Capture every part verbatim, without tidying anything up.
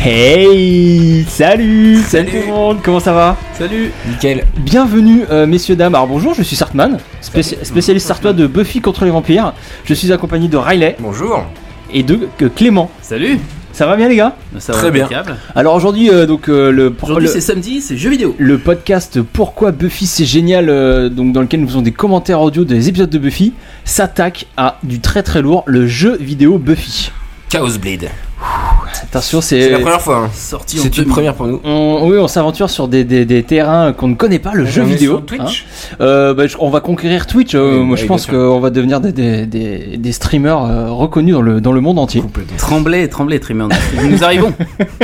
Hey, salut, salut, salut tout le monde, comment ça va? Salut. Nickel. Bienvenue euh, messieurs dames. Alors bonjour, je suis Sartman, spéci- spécialiste sartois de Buffy contre les vampires. Je suis accompagné de Riley. Bonjour. Et de euh, Clément. Salut. Ça va bien les gars? Ça Très va bien. impeccable. Alors aujourd'hui euh, donc euh, le Aujourd'hui le, c'est samedi, c'est jeux vidéo. Le podcast Pourquoi Buffy c'est génial, euh, donc dans lequel nous faisons des commentaires audio des épisodes de Buffy, s'attaque à du très très lourd, le jeu vidéo Buffy. Chaos Blade. Attention, c'est, c'est la première fois. Hein. Sorti c'est une première pour nous. On, oui, on s'aventure sur des, des, des terrains qu'on ne connaît pas, le on jeu est vidéo. Sur Twitch. Hein. Euh, bah, on va conquérir Twitch. Euh, oui, moi, oui, je pense qu'on va devenir des, des, des, des streamers euh, reconnus dans le, dans le monde entier. Tremblez, tremblez, streamer. Nous arrivons.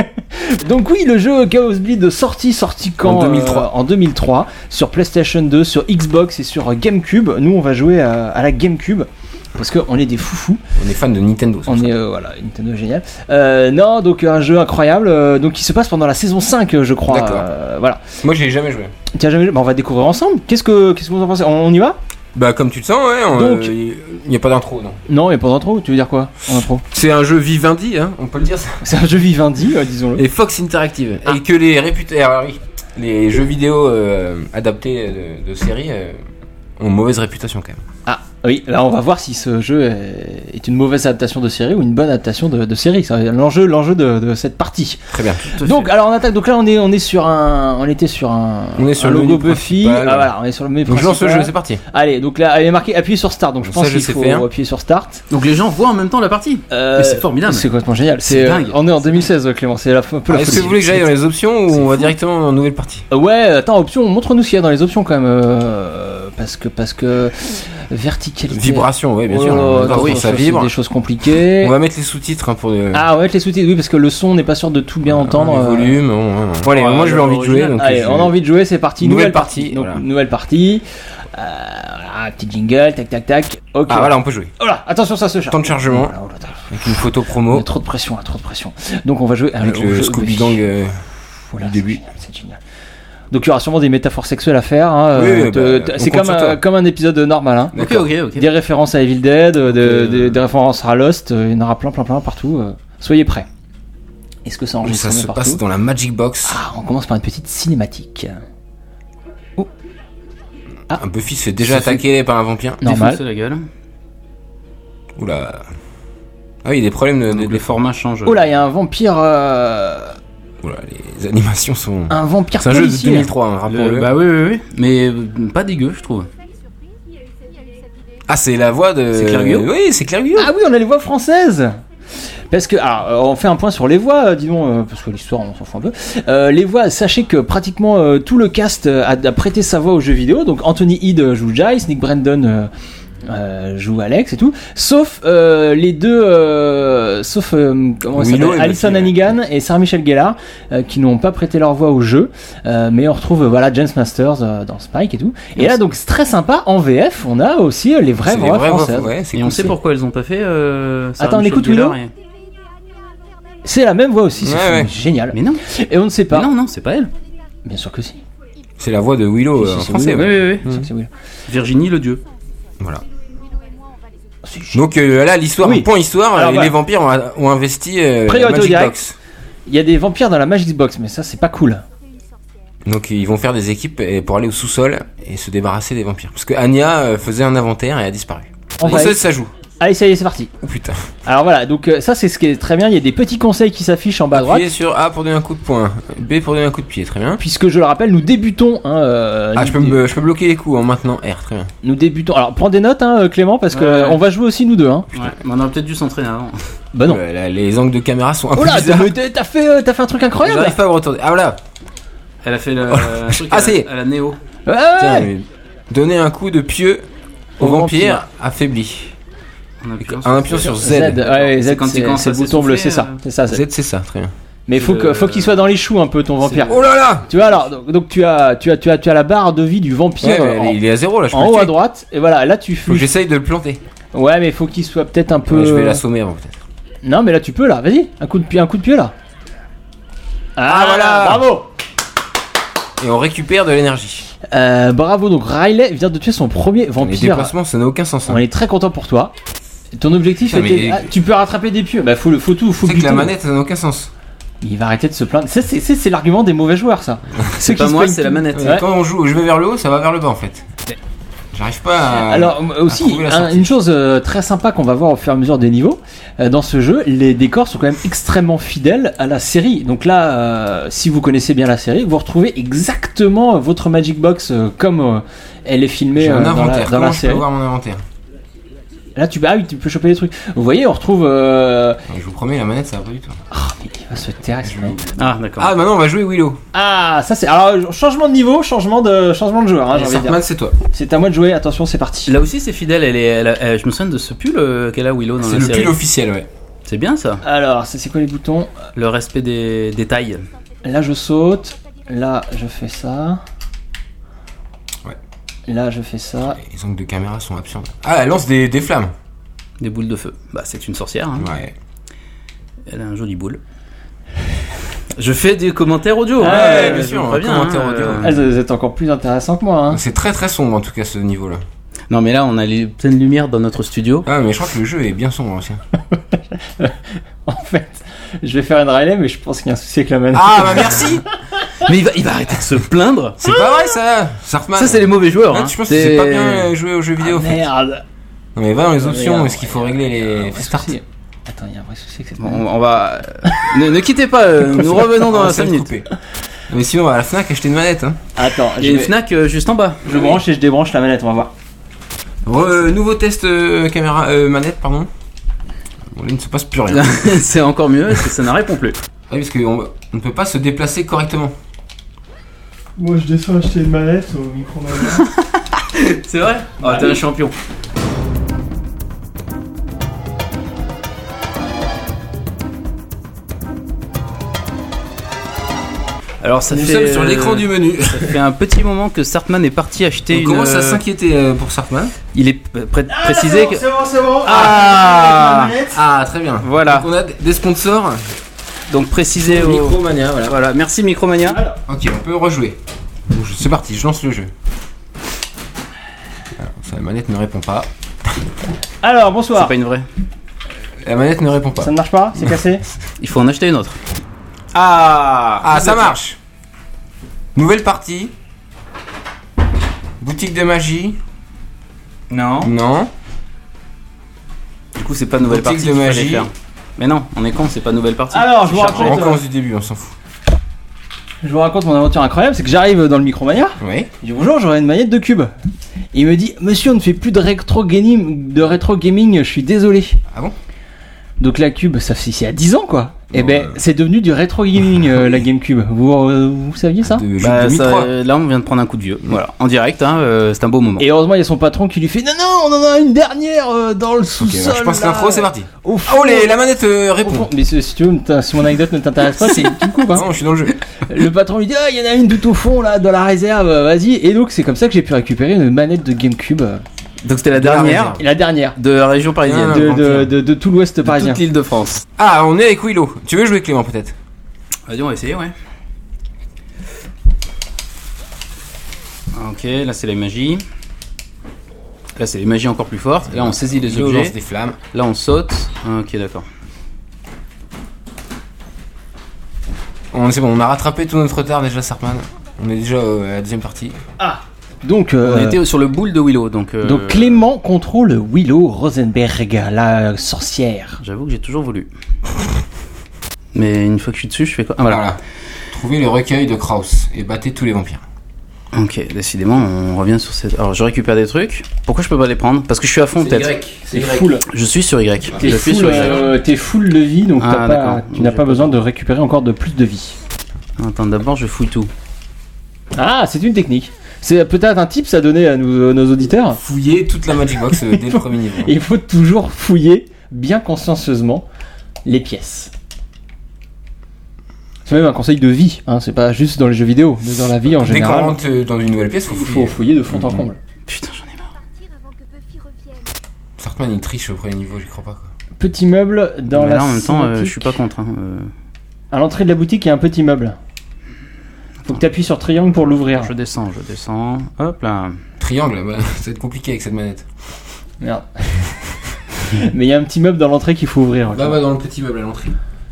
Donc oui, le jeu Chaos Bleed sorti, sorti quand en deux mille trois. Euh, en deux mille trois sur PlayStation deux, sur Xbox et sur GameCube. Nous, on va jouer à, à la GameCube. Parce qu'on est des foufous. On est fan de Nintendo. On est, euh, voilà, Nintendo génial. Euh, non, donc un jeu incroyable, euh, donc qui se passe pendant la saison cinq, je crois. D'accord. Euh, voilà. Moi, j'y ai jamais joué. Tu as jamais joué? Bah, on va découvrir ensemble. Qu'est-ce que, qu'est-ce que vous en pensez? On, on y va? Bah, comme tu te sens, ouais. On, Donc, il euh, n'y a pas d'intro, non. Non, il n'y a pas d'intro. Tu veux dire quoi en intro? C'est un jeu Vivendi, hein, on peut le dire ça. C'est un jeu Vivendi, euh, disons-le. Et Fox Interactive. Ah. Et que les réputés, alors, oui, les jeux vidéo euh, adaptés de, de séries euh, ont mauvaise réputation quand même. Ah. Oui, là on va voir si ce jeu est, est une mauvaise adaptation de série ou une bonne adaptation de, de série. C'est l'enjeu, l'enjeu de, de cette partie. Très bien. Donc, alors on attaque. Donc là on est, on est sur un, on était sur un, on est sur un le logo Buffy. Principal. Ah voilà, on est sur le menu donc principal. je lance le jeu, c'est parti. Allez, donc là, elle est marquée appuyez sur Start. Donc je donc pense ça, qu'il faut faire. appuyer sur Start. Donc les gens voient en même temps la partie. Euh, Mais c'est formidable. C'est complètement génial. C'est C'est, dingue. On est en deux mille seize, Clément. C'est la, un peu Ah, la est-ce que folie. vous voulez que j'aille dans les options ou c'est on va fou. directement en nouvelle partie? Euh, Ouais, attends, option. Montre-nous ce qu'il y a dans les options quand même, euh, parce que parce que verticalité. Vibration, oui, bien sûr. Oh, On va oui, voir ça ça vibre. C'est des choses compliquées. On va mettre les sous-titres hein, pour le. Ah ouais, les sous-titres, oui, parce que le son, on n'est pas sûr de tout bien entendre. Le euh. volume. Bon, bon, bon. Bon, allez, Ouais, moi j'ai envie de jouer. Donc Allez, je- on a envie de jouer, c'est parti. Nouvelle partie, Donc, voilà. nouvelle partie. Euh, voilà, petit jingle, tac, tac, tac. Ok. Ah voilà, on peut jouer. Oh là, attention, ça se charge. Temps de chargement. Oh là, oh là, Avec une photo Il y promo. a trop de pression, là, trop de pression. Donc on va jouer Avec au le jeu Scooby Buffy. Gang euh, Voilà, du début. c'est, c'est génial. Donc il y aura sûrement des métaphores sexuelles à faire. Hein, Oui, euh, oui, te- bah, te- on c'est compte comme sur un, toi. comme un épisode normal. Hein. Ok, D'accord. ok, ok. Des références à Evil Dead, de, de- euh, de- des références à Lost, euh, il y en aura plein, plein, plein partout. euh. Soyez prêts. Est-ce que ça Donc enregistre ça bien se partout? passe dans la Magic Box. Ah, on commence par une petite cinématique. Un Buffy se fait déjà Ça fait- attaquer par un vampire. Normal. Défoncer la gueule. Oula. Ah oui, il y a des problèmes de. de- Donc de- les formats changent. Oh là, il y a un vampire. euh, Oula, les animations sont. Un vampire C'est un jeu de policier. deux mille trois, hein, Le- rappelons-le. bah oui, oui, oui. Mais euh, pas dégueu, je trouve. Ah, c'est la voix de. C'est Claire Guyot Oui, c'est Claire Guyot. Ah oui, on a les voix françaises. Parce que, alors, euh, on fait un point sur les voix, euh, disons, euh, parce que l'histoire, on s'en fout un peu. Euh, les voix, sachez que pratiquement euh, tout le cast euh, a, a prêté sa voix aux jeux vidéo. Donc, Anthony Head joue Giles, Nick Brandon euh, euh, joue Alex et tout. Sauf euh, les deux, euh, sauf, euh, comment ça Willow s'appelle, et Alison Buffy, Hannigan et Sarah Michelle Gellar, euh, qui n'ont pas prêté leur voix au jeu. Euh, mais on retrouve, euh, voilà, James Masters euh, dans Spike et tout. Et là, donc, c'est très sympa, en V F, on a aussi euh, les vraies C'est les voix vraies voix, françaises. ouais, c'est Et cool, on sait c'est- pourquoi elles ont pas fait. Euh, Sarah Attends, on Michelle écoute Gellar Willow et- C'est la même voix aussi, c'est Ouais, fou, ouais. génial. Mais non. Et on ne sait pas. Mais non, non, c'est pas elle. Bien sûr que si. C'est la voix de Willow Si, euh, si, en c'est français. Willow. Oui, ouais. oui, oui. C'est sûr que c'est Will. Virginie le dieu. Voilà. C'est génial. Donc euh, là, l'histoire, Oui. point histoire, Alors, les, voilà. les vampires ont, ont investi euh, la Priorité au Magic direct. Box. Il y a des vampires dans la Magic Box, mais ça c'est pas cool. Donc ils vont faire des équipes euh, pour aller au sous-sol et se débarrasser des vampires. Parce que Anya euh, faisait un inventaire et a disparu. On Et va- ça, ça joue. Allez, ça y est, c'est parti. Oh putain. Alors voilà, donc euh, ça c'est ce qui est très bien. Il y a des petits conseils qui s'affichent en bas à droite. Appuyez sur A pour donner un coup de poing, B pour donner un coup de pied, très bien. Puisque je le rappelle, nous débutons. Hein, euh, Ah, nous, je peux, me, je peux bloquer les coups en maintenant R, très bien. nous débutons. Alors prends des notes, hein, Clément, parce que Ouais, ouais. on va jouer aussi nous deux. Hein. Ouais. Mais on aurait peut-être dû s'entraîner avant. Bah non. Euh, là, les angles de caméra sont un Oh peu là, bizarres. mais t'as t'as fait, euh, t'as fait un truc incroyable. J'arrive pas à me retourner. Ah voilà. Elle a fait le, Oh. un truc Ah, à, ça y est. la, à la Néo. Ouais, Tiens, ouais. mais donner un coup de pieu au, Au vampire, vampire. affaibli. En appuyant Un appuyant sur Z. Z, ouais, Z, C'est quand il c'est commence c'est à le bouton bleu, c'est s'essouffler, ça, c'est ça. Z, c'est- c'est ça, très bien. Mais il faut que, le- faut qu'il soit dans les choux un peu ton vampire. C'est- Oh là là. Tu vois alors, donc, donc tu as, tu as, tu as, tu as la barre de vie du vampire Ouais, euh, mais en, il est à zéro là, je peux en le haut tuer. à droite. Et voilà, là tu Faut que fais. j'essaye de le planter. Ouais, mais il faut qu'il soit peut-être un peu. Ouais, je vais l'assommer avant peut-être. Non, mais là tu peux là. Vas-y, un coup de pied, un coup de pied là. Ah, Ah, voilà. bravo. Et on récupère de l'énergie. Euh, bravo. Donc Riley vient de tuer son premier Les vampire. déplacements, ça n'a aucun sens. hein. On est très content pour toi. Ton objectif Putain, était. mais- Ah, tu peux rattraper des pieux. Bah faut le, faut tout, faut C'est que la buter. manette, ça n'a aucun sens. Il va arrêter de se plaindre. Ça, c'est, c'est, c'est l'argument des mauvais joueurs, ça. C'est pas moi, c'est la manette. Ouais. Quand on joue, je vais vers le haut, ça va vers le bas en fait. J'arrive pas à. Alors, aussi, à un, une chose euh, très sympa qu'on va voir au fur et à mesure des niveaux, euh, dans ce jeu, les décors sont quand même extrêmement fidèles à la série. Donc là, euh, si vous connaissez bien la série, vous retrouvez exactement votre Magic Box euh, comme euh, elle est filmée J'ai un euh, dans inventaire. la, dans Comment la je série. peux voir mon inventaire? Là, tu, ah oui, tu peux choper des trucs. Vous voyez, on retrouve. Euh... Je vous promets, la manette, ça va pas du tout. Oh, mais il va se taire, ce mec. Ah, d'accord. Ah, maintenant on va jouer Willow. Ah, ça c'est. Alors, changement de niveau, changement de, changement de joueur. Hein, j'ai envie de dire. Sartman, c'est toi. C'est à moi de jouer, attention, c'est parti. Là aussi, c'est fidèle. Elle est, elle a- elle- je me souviens de ce pull euh, qu'elle a Willow dans C'est la le série. pull officiel, ouais. C'est bien ça. Alors, ça, c'est quoi les boutons? Le respect des détails. Là, je saute. Là, je fais ça. Ouais. Là, je fais ça. Les angles de caméra sont absurdes. Ah, elle lance des, des flammes. Des boules de feu. Bah, c'est une sorcière. Hein. Ouais. Elle a un joli boule. Je fais des commentaires audio. Ouais, hein, bien je sûr, vous préviens, commentaires hein, audio. euh, Ah, vous êtes encore plus intéressant que moi. Hein. C'est très très sombre en tout cas ce niveau là. Non, mais là, on a les pleines lumières dans notre studio. Ah, mais je crois que le jeu est bien sombre aussi. En fait, je vais faire une relais, mais je pense qu'il y a un souci avec la manette. Ah, bah merci. Mais il va, il va arrêter de se plaindre. C'est pas vrai ça, Sartman. Ça, c'est les mauvais joueurs. Ah, hein. je pense que C'est- c'est pas bien euh, joué aux jeux vidéo. Ah, en fait. merde. Non, mais va dans les options, Regarde, est-ce qu'il faut régler Il y a un les vrai start? souci. Attends, il y a un vrai souci avec cette Bon, manette. on va. ne, ne quittez pas, euh, nous revenons dans On va la cinq se minutes. couper. Mais sinon, on va à la Fnac acheter une manette. Hein. Attends, Il y je, a une vais- Fnac euh, juste en bas. je branche et je débranche la manette, on va voir. Re- nouveau test euh, caméra, euh, manette, pardon. Bon, là, il ne se passe plus rien. C'est encore mieux, parce que ça ne répond plus. Ah oui, parce qu'on on ne peut pas se déplacer correctement. Moi, je descends acheter une manette au micro-manette. C'est vrai. Oh, Bah t'es oui. un champion. Alors ça Nous fait, sommes sur l'écran euh, du menu. ça fait un petit moment que Sartman est parti acheter On une. commence à euh, s'inquiéter euh, pour Sartman. Il est p- prêt de préciser que. C'est bon, c'est bon. Ah. Ah, très bien. Voilà. Donc on a des sponsors. Donc préciser au. Micromania, voilà. Voilà, merci Micromania. Alors, Ok, on peut rejouer. Donc, je- C'est parti, je lance le jeu. Alors, ça, la manette ne répond pas. alors, C'est bonsoir. pas une vraie. La manette ne répond pas. Ça ne marche pas? C'est cassé? Il faut en acheter une autre. Ah, ah ça marche. Nouvelle partie. Boutique de magie. Non. Non. Du coup, c'est pas nouvelle Boutique partie de qu'il fallait magie. faire. Mais non, on est con, c'est pas nouvelle partie. Alors, je vous Chargé. On raconte, recommence du début, on s'en fout. je vous raconte mon aventure incroyable, c'est que j'arrive dans le Micromania. Oui. Je dis bonjour, j'aurais une manette de cube. Et il me dit, monsieur, on ne fait plus de rétro gaming, de rétro gaming, je suis désolé. Ah bon? Donc la cube, ça fait c'est à dix ans quoi. Et Bon, ben, euh. c'est devenu du rétro gaming euh, la GameCube. Vous, euh, vous saviez ça? De jeu Bah, deux mille trois. ça, euh, là, on vient de prendre un coup de vieux. Voilà, en direct, hein, euh, c'est un beau moment. Et heureusement, il y a son patron qui lui fait non non, on en a une dernière euh, dans le Ok, sous-sol. bah, je pense là. l'intro, c'est parti. Au fond, Oh, les, la manette euh, au répond. fond. Mais si, si tu veux, t'as- si mon anecdote ne t'intéresse pas, c'est tu me coupes. Hein. Non, je suis dans le jeu. Le patron lui dit ah, il y en a une tout au fond là, dans la réserve, euh, vas-y. Et donc c'est comme ça que j'ai pu récupérer une manette de GameCube. euh, Donc c'était la De la dernière réserve. Et la dernière de la région parisienne. Ah, de, bon, de, tiens. de, de tout l'ouest de parisien. toute l'île de France. Ah, on est avec Willow. Tu veux jouer Clément peut-être? Vas-y, on va essayer, ouais. Ok, là c'est la magie. Là c'est les magies encore plus fortes. Là on saisit les Willow objets. lance des flammes. Là on saute. Ok, d'accord. On, c'est bon, on a rattrapé tout notre retard déjà, Sartman. On est déjà euh, à la deuxième partie. Donc, euh, On était sur le boule de Willow, donc. euh, donc Clément contrôle Willow Rosenberg, la sorcière. J'avoue que j'ai toujours voulu. Mais une fois que je suis dessus, je fais quoi? Ah, voilà. Voilà. Trouvez le recueil de Kraus et battez tous les vampires. Ok, décidément, on revient sur cette. Alors je récupère des trucs. Pourquoi je peux pas les prendre? Parce que je suis à fond peut-être. T'es full. Je suis sur Y. T'es Je suis full, sur Y. euh, t'es full de vie, donc Ah, t'as pas, d'accord. tu n'as J'ai pas pas besoin de récupérer encore de plus de vie. Attends, d'abord je fouille tout. Ah, c'est une technique. C'est peut-être un tips à donner à nos, nos auditeurs. Fouillez toute la Magic Box euh, dès le premier niveau. Il faut toujours fouiller bien consciencieusement les pièces. C'est même un conseil de vie, hein, c'est pas juste dans les jeux vidéo, mais dans la vie en Dès qu'on général. rentre euh, dans une nouvelle pièce, faut Il fouiller. faut fouiller de fond en comble. Putain, j'en ai marre. Partir avant que Buffy revienne. Sartman il triche au premier niveau, j'y crois pas quoi. Petit meuble dans Mais la là en même temps, euh, cinématique. je suis pas contre. Hein. euh, À l'entrée de la boutique, il y a un petit meuble. Faut que tu appuies sur triangle pour l'ouvrir. Je descends, je descends. Hop là. Triangle, bah, ça va être compliqué avec cette manette. Merde. Mais il y a un petit meuble dans l'entrée qu'il faut ouvrir. Là, va dans le petit meuble à l'entrée.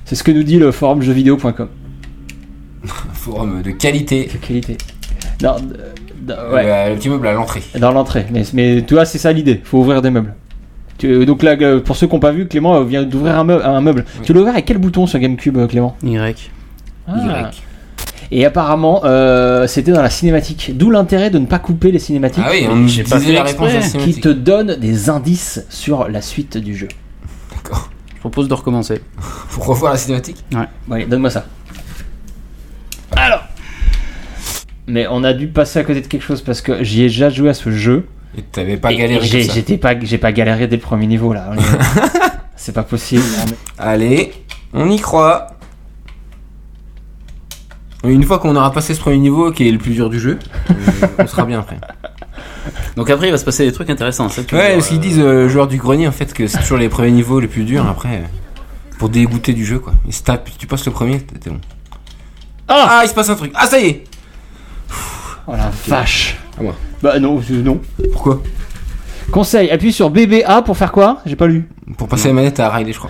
C'est ce que nous dit le forum jeux vidéo point com. Forum de qualité. De qualité. Non, de, de, ouais. Euh, le petit meuble à l'entrée. Dans l'entrée. Mais, mais tu vois, c'est ça l'idée. Faut ouvrir des meubles. Tu, donc là, pour ceux qui n'ont pas vu, Clément vient d'ouvrir un meuble. Un meuble. Oui. Tu l'as ouvert avec quel bouton sur GameCube, Clément ? Y. Ah. Y. Et apparemment, euh, c'était dans la cinématique. D'où l'intérêt de ne pas couper les cinématiques. Ah oui, on j'ai pas fait la réponse à la cinématique. Qui te donne des indices sur la suite du jeu. D'accord. Je propose de recommencer. Faut revoir la cinématique. Ouais. Bon, allez, donne-moi ça. Alors. Mais on a dû passer à côté de quelque chose parce que j'y ai déjà joué à ce jeu. Et t'avais pas et galéré j'ai, comme ça. J'étais pas, j'ai pas galéré dès le premier niveau là. C'est pas possible. Allez, on y croit. Une fois qu'on aura passé ce premier niveau qui est le plus dur du jeu, on sera bien après. Donc après il va se passer des trucs intéressants. Ça, ouais, parce qu'ils disent euh, joueurs du grenier en fait que c'est toujours les premiers niveaux les plus durs après euh, pour dégoûter du jeu quoi. Et si tu passes le premier, t'es bon. Ah, ah, il se passe un truc. Ah ça y est. Oh la vache. À moi. Bah non, non. Pourquoi ? Conseil, appuie sur B B A pour faire quoi ? J'ai pas lu. Pour passer non. la manette à Riley, je crois.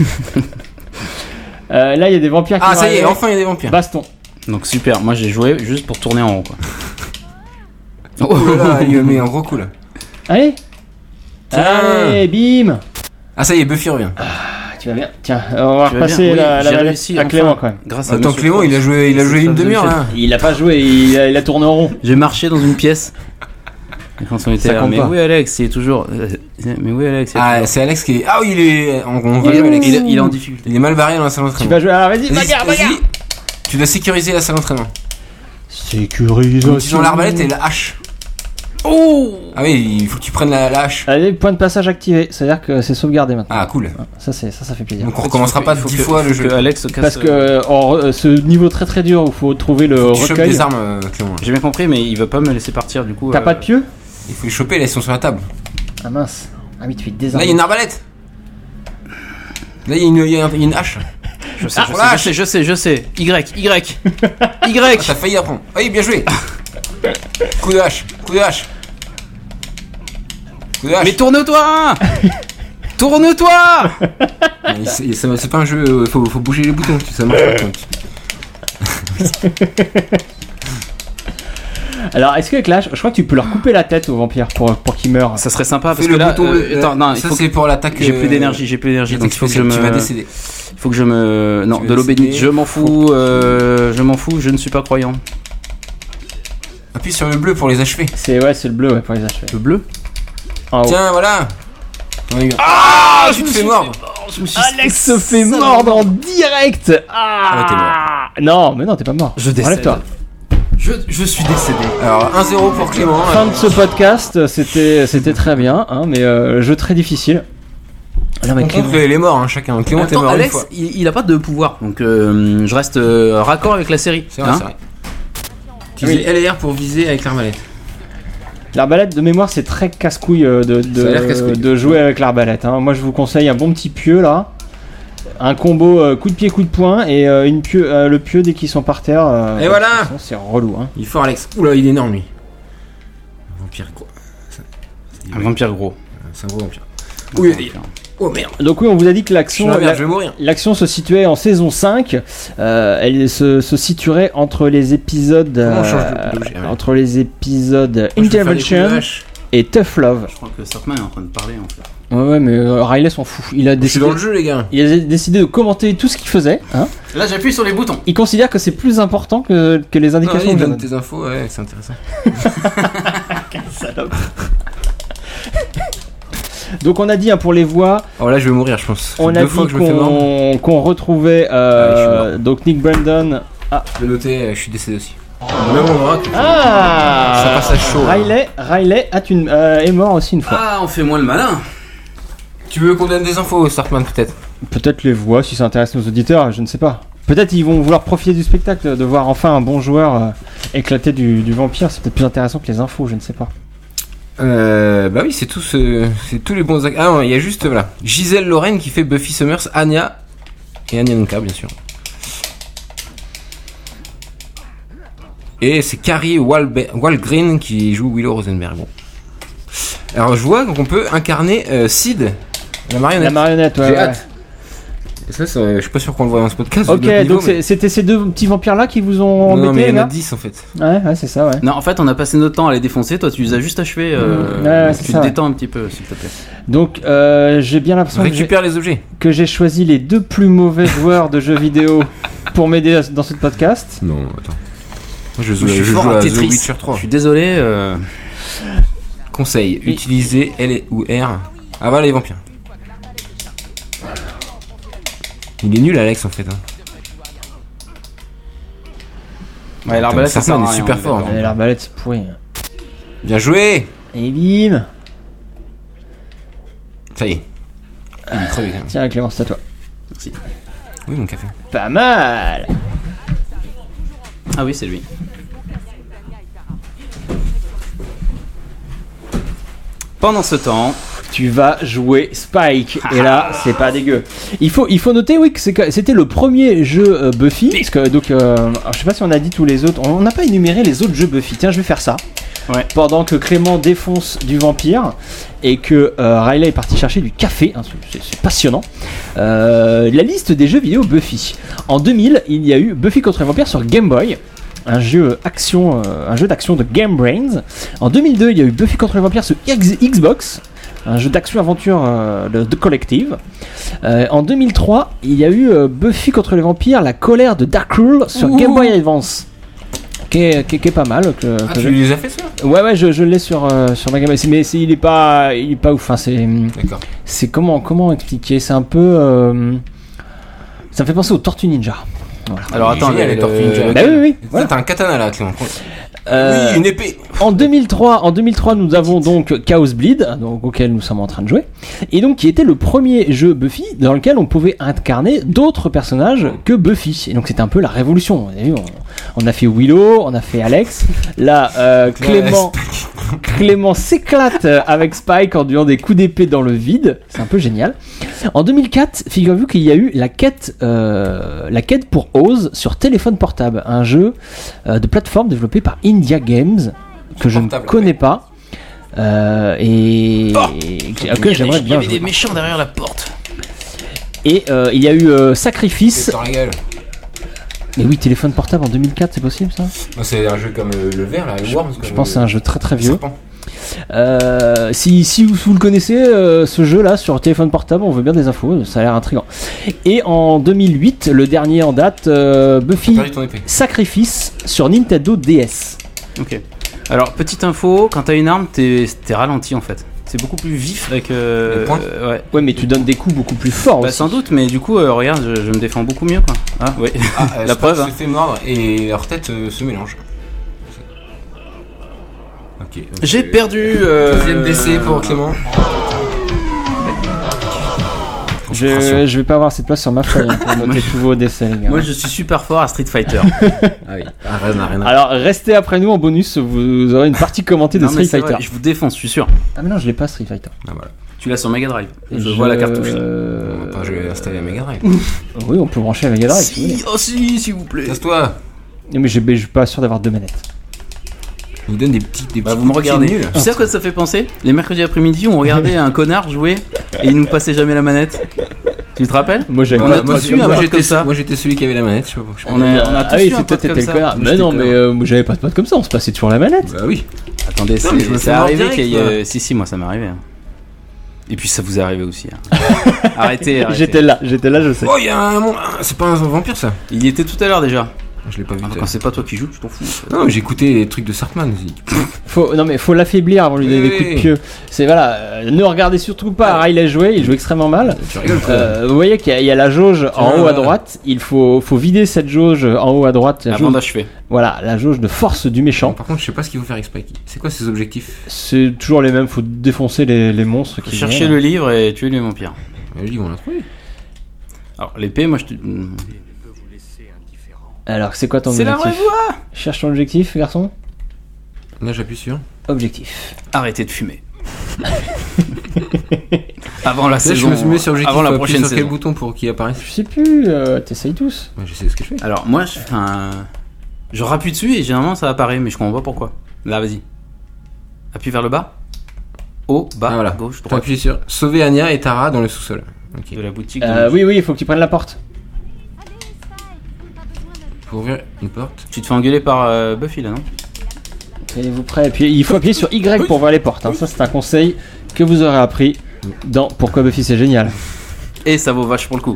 euh, là, il y a des vampires qui Ah, ça y est, enfin il y a des vampires. Baston. Donc super, moi j'ai joué juste pour tourner en rond quoi. Oh là, il me met un gros coup là. Allez. Tiens. Allez, bim. Ah ça y est, Buffy revient. Ah, tu vas bien. Tiens, on va tu repasser oui, la, la manette réussi, à Clément enfin, quand même. Grâce à Attends, Clément, il a joué, il a joué une demi-heure là. Il a pas joué, il a, il a tourné en rond. J'ai marché dans une pièce. Et quand on était ça là, compte mais pas. oui Alex, il est toujours. Mais oui Alex. Ah, toujours... c'est Alex qui est. Ah oui, il est. On, on va jouer Alex. Il, il est en difficulté. Il est mal barré dans la salle d'entraînement. Tu vas jouer. Alors vas-y, bagarre, bagarre. Tu dois sécuriser la salle d'entraînement. Sécurisation. Disons l'arbalète et la hache. Oh. Ah oui, il faut que tu prennes la, la hache. Allez, point de passage activé. C'est-à-dire que c'est sauvegardé maintenant. Ah cool. Ça, c'est, ça, ça fait plaisir. Donc on recommencera pas dix fois le jeu. Que Alex se casse. Parce que or, ce niveau très très dur où il faut trouver le faut que tu recueil. chopes des armes, euh, Clément. J'ai bien compris, mais il va pas me laisser partir du coup. T'as euh... pas de pieux ? Il faut les choper, là ils sont sur la table. Ah mince. Ah oui, tu fais des armes. Là il y a une arbalète. Là il y a une, il y a une hache. Je sais, ah, je, sais je sais, je sais, je sais. Y, Y, Y. Ah, t'as failli apprendre. Oui, bien joué. Coup de hache, coup de hache. Coup de hache. Mais tourne-toi. Tourne-toi. c'est, c'est, c'est pas un jeu, faut, faut bouger les boutons, ça marche pas. Alors, est-ce qu'avec l'âge, je crois que tu peux leur couper la tête aux vampires pour, pour qu'ils meurent. Ça serait sympa parce Fais que le là, bouton, euh, attends, non, ça il faut c'est que... pour l'attaque. J'ai plus d'énergie, j'ai plus d'énergie, donc il faut que je me. Tu vas décéder. Il faut que je me. Non, de l'eau bénite, je m'en fous, euh, je m'en fous, je ne suis pas croyant. Appuie sur le bleu pour les achever. C'est ouais, c'est le bleu ouais, pour les achever. Le bleu. Oh. Tiens, voilà. Ah, tu te fais mordre. Alex se fait mordre en direct. Ah, ah t'es mort. Non, mais non, t'es pas mort. Je décède. Enlève-toi. Je, je suis décédé. Alors un zéro pour Clément. Fin de ce podcast, c'était, c'était très bien, hein, mais euh, jeu très difficile. Non, mais Clément, il est mort, hein, chacun. Clément, t'es mort. Alex, une fois. Il, il a pas de pouvoir, donc euh, je reste euh, raccord avec la série. C'est vrai, hein c'est vrai. Tu dis L R pour viser avec l'arbalète. L'arbalète de mémoire, c'est très casse-couille de, de, casse-couille. de jouer avec l'arbalète. Hein. Moi, je vous conseille un bon petit pieu là. Un combo euh, coup de pied, coup de poing et euh, une pieu, euh, le pieu dès qu'ils sont par terre. Euh, et voilà façon, c'est relou. Hein. Il est fort, Alex. Oula, il est énorme lui. Un vampire gros. Un vampire gros. C'est un gros vampire. Oui, il... Oh merde. Donc oui, on vous a dit que l'action, merde, la, je vais mourir. l'action se situait en saison cinq. Euh, elle se, se situerait entre les épisodes euh, de, de, de, de, entre les épisodes Intervention et Tough Love. Je crois que Sartman est en train de parler en fait. Ouais ouais, mais euh, Riley s'en fout. Il a décidé. Je suis dans le jeu les gars. Il a décidé de commenter tout ce qu'il faisait. Hein. Là, j'appuie sur les boutons. Il considère que c'est plus important que, que les indications. Non, il donne tes infos, ouais, c'est intéressant. Quel salope. Donc on a dit hein, pour les voix. Oh là je vais mourir je pense. On Deux a fois dit que je me fais qu'on, qu'on retrouvait euh, ah, donc Nick Brandon. Ah. Je vais noter, je suis décédé aussi. Même endroit que Ah. Ça passe à chaud. Riley, Riley a une, euh, est mort aussi une fois. Ah, on fait moins le malin. Tu veux qu'on donne des infos Starkman peut-être? Peut-être les voix si ça intéresse nos auditeurs, je ne sais pas. Peut-être ils vont vouloir profiter du spectacle, de voir enfin un bon joueur euh, éclater du, du vampire. C'est peut-être plus intéressant que les infos, je ne sais pas. Euh, bah oui, c'est tous, euh, c'est tous les bons acteurs. Ah non, il y a juste voilà, Gisèle Lorraine qui fait Buffy Summers, Anya et Anya Nka bien sûr. Et c'est Carrie Walbe- Walgreen qui joue Willow Rosenberg. Bon. Alors je vois qu'on peut incarner euh, Sid, la marionnette. La marionnette, ouais. J'ai ouais. hâte. Ça, ça, je suis pas sûr qu'on le voit dans ce podcast. Ok, niveau, donc mais... c'était ces deux petits vampires là qui vous ont embêté. Non, mais il y en là a dix en fait. Ouais, ouais, c'est ça, ouais. Non, en fait, on a passé notre temps à les défoncer. Toi, tu les as juste achevés. Euh, Ouais, ouais, c'est tu ça, te ouais. détends un petit peu, s'il te plaît. Donc, euh, j'ai bien l'impression que j'ai, Récupère les objets. que j'ai choisi les deux plus mauvais joueurs de jeux vidéo pour m'aider à- dans ce podcast. Non, attends. Moi, je joue, Je suis je fort joue à à The Tetris. Witcher trois. Je suis désolé. Euh... Conseil, utilisez L ou R. Ah voilà les vampires. Il est nul Alex en fait. Hein. Ouais, l'arbalète, ça Sartman sert à est rien, super on est fort. d'accord. Et l'arbalète, c'est pourri. Bien joué. Et bim. Ça y est. Il est crevé quand même. Tiens, Clément, c'est à toi. Merci. Oui mon café. Pas mal. Ah oui, c'est lui. Pendant ce temps, Tu vas jouer Spike. Et là, c'est pas dégueu. Il faut, il faut noter, oui, que c'est que c'était le premier jeu euh, Buffy. Parce que, donc, euh, alors, je sais pas si on a dit tous les autres. On n'a pas énuméré les autres jeux Buffy. Tiens, je vais faire ça. Ouais. Pendant que Clément défonce du vampire et que euh, Riley est parti chercher du café. Hein, c'est, c'est passionnant. Euh, la liste des jeux vidéo Buffy. En deux mille, il y a eu Buffy contre les vampires sur Game Boy. Un jeu action, euh, un jeu d'action de Game Brains. En deux mille deux, il y a eu Buffy contre les vampires sur X- Xbox, un jeu d'action-aventure euh, de, de collective. Euh, en deux mille trois, il y a eu euh, Buffy contre les vampires, la colère de Darkrool sur Ouh. Game Boy Advance. Qui est, qui est- qui est pas mal. Que, Ah que tu je- les as fait ça? Ouais, ouais, je, je l'ai sur, euh, sur ma Game Boy. C'est- Mais c'est- il est pas, il est pas ouf. Enfin, c'est, D'accord. c'est comment, comment expliquer? C'est un peu. euh, ça me fait penser aux Tortues Ninja. Voilà. alors attends, Génial, le- les Tortues Ninja. Bah oui, oui, oui. Putain, Voilà. T'as un katana là Clément. Euh, Oui une épée. En deux mille trois, en deux mille trois, nous avons donc Chaos Bleed, donc auquel nous sommes en train de jouer, et donc qui était le premier jeu Buffy dans lequel on pouvait incarner d'autres personnages que Buffy. Et donc c'était un peu la révolution. Vous avez vu, on, on a fait Willow, on a fait Alex. Là, euh, Clément, Clément s'éclate avec Spike en duant des coups d'épée dans le vide. C'est un peu génial. En deux mille quatre, figurez-vous qu'il y a eu la quête, euh, la quête pour Oz sur téléphone portable, un jeu euh, de plateforme développé par India Games que je Portable, ne connais pas euh, et, Oh et que j'aimerais il y bien avait jouer. des méchants derrière la porte. Et euh, il y a eu euh, Sacrifice. C'est dans la gueule. Mais oui, téléphone portable en deux mille quatre, c'est possible ça? Non, c'est un jeu comme euh, le vert là, le Worms. Je pense que c'est un jeu très très vieux. Serpent. Euh, si, si vous, vous le connaissez, euh, ce jeu-là sur téléphone portable, on veut bien des infos, ça a l'air intriguant. Et en deux mille huit, le dernier en date, euh, Buffy T'as perdu ton épée. Sacrifice sur Nintendo D S. Ok. Alors, petite info, quand t'as une arme, t'es, t'es ralenti en fait. C'est beaucoup plus vif avec. Euh, Les points euh, ouais. Ouais, mais tu donnes des coups beaucoup plus forts Bah, aussi. sans doute, mais du coup, euh, regarde, je, je me défends beaucoup mieux quoi. Ah, oui. Ah, euh, La Spike preuve, se hein. fait mordre et leur tête euh, se mélange. Ok. donc, J'ai euh, perdu. Euh... Deuxième décès pour Clément. Je, je vais pas avoir cette place sur ma feuille hein, pour noter tous vos décès, les gars. Moi, je suis super fort à Street Fighter. Ah oui. Ah, rien à rien à. Alors, restez après nous en bonus, vous aurez une partie commentée de Non, mais Street c'est Fighter. vrai, je vous défonce, je suis sûr. Ah, mais non, je l'ai pas Street Fighter. Ah voilà. Tu l'as sur Mega Drive. Je, Je- vois la cartouche. euh, Enfin, je vais installer la Mega Drive. Oui, on peut brancher la Mega Drive. si vous voulez. Si, oh si, s'il vous plaît. Casse-toi. Non, mais j'ai- mais je suis pas sûr d'avoir deux manettes. Il vous donne des petits, des Bah, petits vous me coups de pied regardez. nuls. Tu sais à quoi ça fait penser? Les mercredis après-midi, on regardait un connard jouer et il nous passait jamais la manette. Tu te rappelles? Moi, j'avais On Voilà, a moi, tous eu moi, un pote j'étais- comme ça. Moi j'étais celui qui avait la manette, je sais pas pourquoi. On a, on a tous Ah oui, eu un c'est toi, pote t'étais comme le ça. connard. Mais J'étais non, le mais connard. euh, moi, j'avais pas de pote comme ça, on se passait toujours la manette. Bah oui. Attendez, Non, mais je c'est me c'est fais mordre arrivé direct, qu'il y moi. ait... Si, si, moi ça m'est arrivé. hein. Et puis ça vous est arrivé aussi. hein. Arrêtez, arrêtez. J'étais là, j'étais là, je sais. Oh, il y a un. mon- ah, C'est pas un vampire ça. Il y était tout à l'heure déjà. Je l'ai pas vu. Alors, ça. quand c'est pas toi qui joues, tu t'en fous. Non, mais j'ai écouté les trucs de Sartman aussi. Faut, non, mais faut l'affaiblir avant de lui donner Oui, des coups de oui. pied. C'est voilà, euh, ne regardez surtout pas Riley jouer, il joue extrêmement mal. Tu rigoles quoi. Euh, vous voyez qu'il y, a- il y a la jauge en haut à voilà. droite, il faut, faut vider cette jauge en haut à droite. La Avant jauge, d'achever. voilà, la jauge de force du méchant. Par contre, je sais pas ce qu'il faut faire avec Spike. C'est quoi ses objectifs? C'est toujours les mêmes, faut défoncer les, les monstres qui Chercher viennent. le livre et tuer les vampires. Je dis, on l'a trouvé. Alors, l'épée, moi je te. Alors, c'est quoi ton C'est la objectif? vraie voix! Cherche ton objectif, garçon. Là, j'appuie sur. Objectif. Arrêtez de fumer. Avant la Là, je saison. me suis mis sur objectif. Avant la faut appuyer prochaine sur quel saison. bouton pour qu'il apparaisse? Je sais plus, euh, t'essayes tous. Ouais, je sais ce que je fais. Alors, moi, je, enfin, je rappuie dessus et généralement ça apparaît, mais je comprends pas pourquoi. Là, vas-y. Appuie vers le bas. Haut, bas, Ah, voilà. gauche, Faut droite. appuyer sur sauver Anya et Tara dans le sous-sol. Ok. de la boutique. Euh, de- oui, oui, il faut que tu prennes la porte. Faut ouvrir une porte. Tu te fais engueuler par euh, Buffy là, non? Tenez-vous prêts. Et puis il faut appuyer sur Y pour voir les portes. Hein. Ça, c'est un conseil que vous aurez appris dans Pourquoi Buffy c'est génial. Et ça vaut vache pour le coup.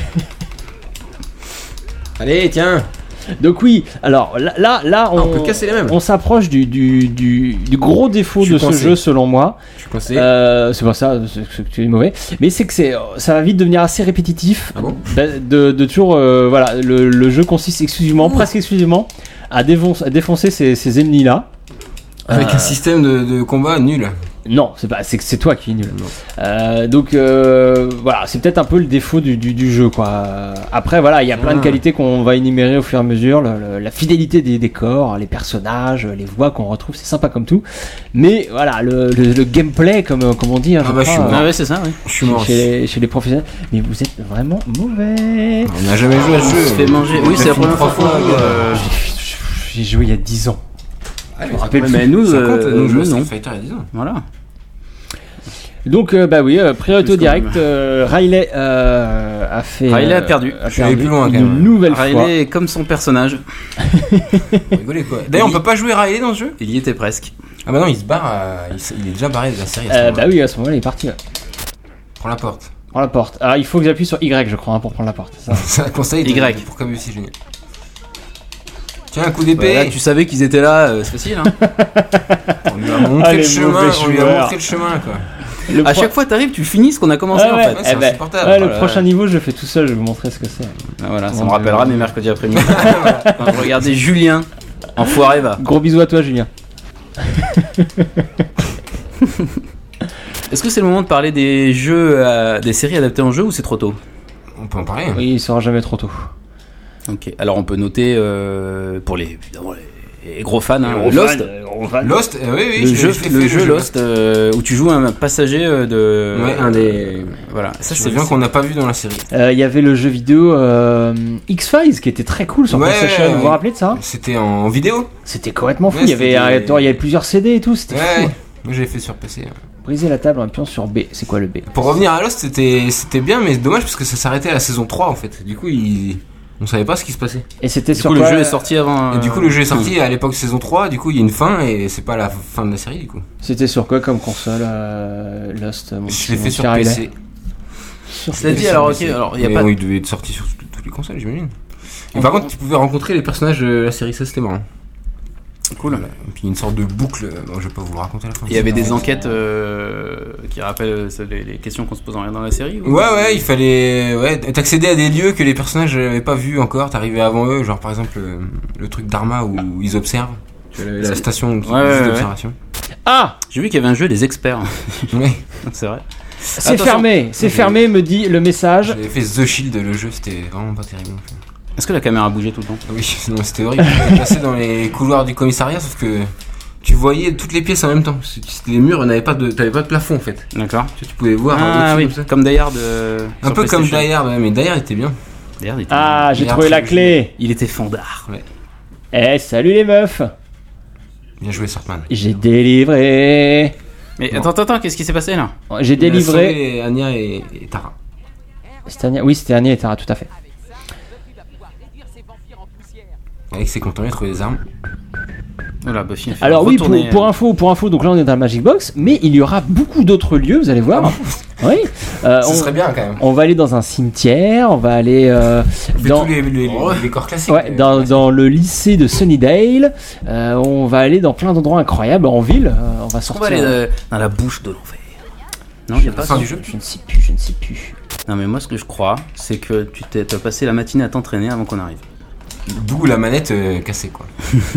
Allez, tiens. Donc oui, alors là, là, là, on, Ah, on peut casser les mêmes. on s'approche du, du, du, du gros défaut Je suis de ce coincé. jeu selon moi. Je suis coincé. Euh, c'est pas ça, c'est c'est que tu es mauvais. Mais c'est que c'est, ça va vite devenir assez répétitif. Ah bon de, de, de toujours, euh, voilà, le, le jeu consiste exclusivement, presque exclusivement, à, défonce, à défoncer ces, ces ennemis là. Avec Euh, un système de, de combat nul. Non, c'est pas, c'est que c'est toi qui es nul. Non. Euh, donc euh, voilà, c'est peut-être un peu le défaut du, du, du jeu quoi. Euh, Après voilà, il y a plein de Ah. qualités qu'on va énumérer au fur et à mesure, le- le- la fidélité des décors, les personnages, les voix qu'on retrouve, c'est sympa comme tout. Mais voilà, le, le, le gameplay comme, comme on dit, hein, Ah je bah, je suis crois, mort. Ah ouais, c'est ça, oui. Je suis mort. chez, les, chez les professionnels. Mais vous êtes vraiment mauvais. On n'a jamais joué à ce jeu. On se fait manger. Oui, On c'est l'a la fait première trois fois. fois. que, euh, J'ai joué il y a dix ans. Ah, Je me rappelle ouais, plus. mais nous, ça euh, compte, nous, nous, jouons à non. Street Fighter il y a dix ans. Voilà. Donc euh, bah oui, euh, priorité au Plus quand direct. euh, Riley euh, a fait. Riley a euh, perdu. A Je suis allé perdu plus loin, quand une même. nouvelle fois. Riley est comme son personnage. Vous rigolez quoi. D'ailleurs, on peut pas jouer Riley dans ce jeu. Il y était presque. Ah bah non, il se barre. euh, il, s- il est déjà barré de la série. à ce Euh, moment-là. bah oui, à ce moment-là, il est parti. Ouais. Prends la porte. Prends la porte. Alors il faut que j'appuie sur Y, je crois, hein, pour prendre la porte. C'est ça. C'est un conseil. de- Y. Pourquoi Buffy c'est génial. Tiens, un coup d'épée. Bah, là, tu savais qu'ils étaient là, euh, c'est facile. Hein. On lui a montré Ah, le les chemin. mauvais On lui a joueurs. montré le chemin quoi. Le À pro- chaque fois, t'arrives, tu finis ce qu'on a commencé Ah en ouais, fait. Ouais, c'est eh ben, insupportable. ouais, le Voilà. prochain niveau, je le fais tout seul, je vais vous montrer ce que c'est. Ah, voilà, ça Bon, me rappellera euh, mes mercredis après-midi. Quand je regardais Julien, enfoiré va. Gros bisous à toi, Julien. Est-ce que c'est le moment de parler des jeux, euh, des séries adaptées en jeu ou c'est trop tôt? On peut en parler. Oui, il sera jamais trop tôt. Ok, alors on peut noter euh, pour les, évidemment, les, les gros fans, hein, Gros Lost, fan, euh, gros fan. Lost, euh, oui, oui. le je- jeu, je l'ai le fait, jeu Lost euh, où tu joues un passager euh, de, Ouais, un des. voilà, ça Ça c'est c'est bien qu'on n'a pas vu dans la série. Euh, Il y avait le jeu vidéo euh, X-Files qui était très cool sur Ouais, PlayStation. Vous vous ouais. rappelez de ça? C'était en vidéo. C'était complètement fou. Ouais, il, y avait, c'était- un- attends, il y avait plusieurs C D et tout. C'était Ouais. fou. Moi j'ai fait sur P C. Briser la table en appuyant sur B. C'est quoi le B? Pour revenir à Lost, c'était c'était bien, mais c'est dommage parce que ça s'arrêtait à la saison trois en fait. Du coup, il... on savait pas ce qui se passait. Et c'était Du sur coup, le quoi, jeu est euh, sorti avant. Et du coup, le jeu est euh, sorti à l'époque saison trois, du coup, il y a une fin et c'est pas la fin de la série du coup. C'était sur quoi comme console euh, Lost mon Je petit- l'ai mon fait petit sur Riley? P C. Sur Cela P C. dit, alors ok, P C. alors il y a Mais pas. bon, il devait être sorti sur tout- toutes les consoles, j'imagine. Et par contre, tu pouvais rencontrer les personnages de la série, ça c'était marrant. Cool. Voilà. Et puis une sorte de boucle, bon, je vais pas vous le raconter à la fin. Il y avait des enquêtes euh, qui rappellent euh, les, les questions qu'on se pose en regardant la série. ou- Ouais, ouais, il fallait. Ouais, t'accédais à des lieux que les personnages n'avaient pas vus encore, t'arrivais avant eux, genre par exemple le, le truc d'Arma où ils observent. Tu vois, La, la C'est- station Ouais, ouais, ouais. d'observation. Ah, J'ai vu qu'il y avait un jeu des experts. Ouais. C'est vrai. c'est Attention. fermé. C'est Ouais, fermé, me dit le message. J'avais fait The Shield, le jeu, c'était vraiment pas terrible. non plus. Est-ce que la caméra bougeait tout le temps? Oui, non, c'était horrible. J'étais passé dans les couloirs du commissariat, sauf que tu voyais toutes les pièces en même temps. C'était les murs, n'avaient pas de, t'avais pas de plafond en fait. D'accord. Tu, tu pouvais voir Ah au-dessus oui, comme ça. comme Die Hard. euh, Un sur peu comme Die PlayStation. Hard, ouais, mais Die Hard était bien. Die Hard était- Ah, j'ai Et trouvé après, la je- clé. Il était fandard. Eh, salut les meufs. Bien joué, Sartman. J'ai délivré. Mais Bon. attends, attends, attends, qu'est-ce qui s'est passé là? J'ai Il a délivré. sauvé Anya et, et Tara. C'était Anya- Oui, c'était Anya et Tara, tout à fait. Alex est content, il a trouvé des armes. Voilà, Buffy. a fait Alors oui, pour, retourner, pour info, pour info, donc là on est dans la Magic Box, mais il y aura beaucoup d'autres lieux, vous allez voir. Oui. Euh, Ce on, serait bien quand même. on va aller dans un cimetière, on va aller euh, On fait dans, tous les, les, les, Ouais. les décors classiques. ouais, euh, dans, dans le lycée de Sunnydale. Euh, on va aller dans plein d'endroits incroyables en ville. Euh, on va On sortir. va aller euh, dans la bouche de l'enfer. Non, il y a la pas fin ça. du jeu. Je ne sais plus, je ne sais plus. Non, mais moi, ce que je crois, c'est que tu t'es t'as passé la matinée à t'entraîner avant qu'on arrive. D'où la manette euh, cassée quoi.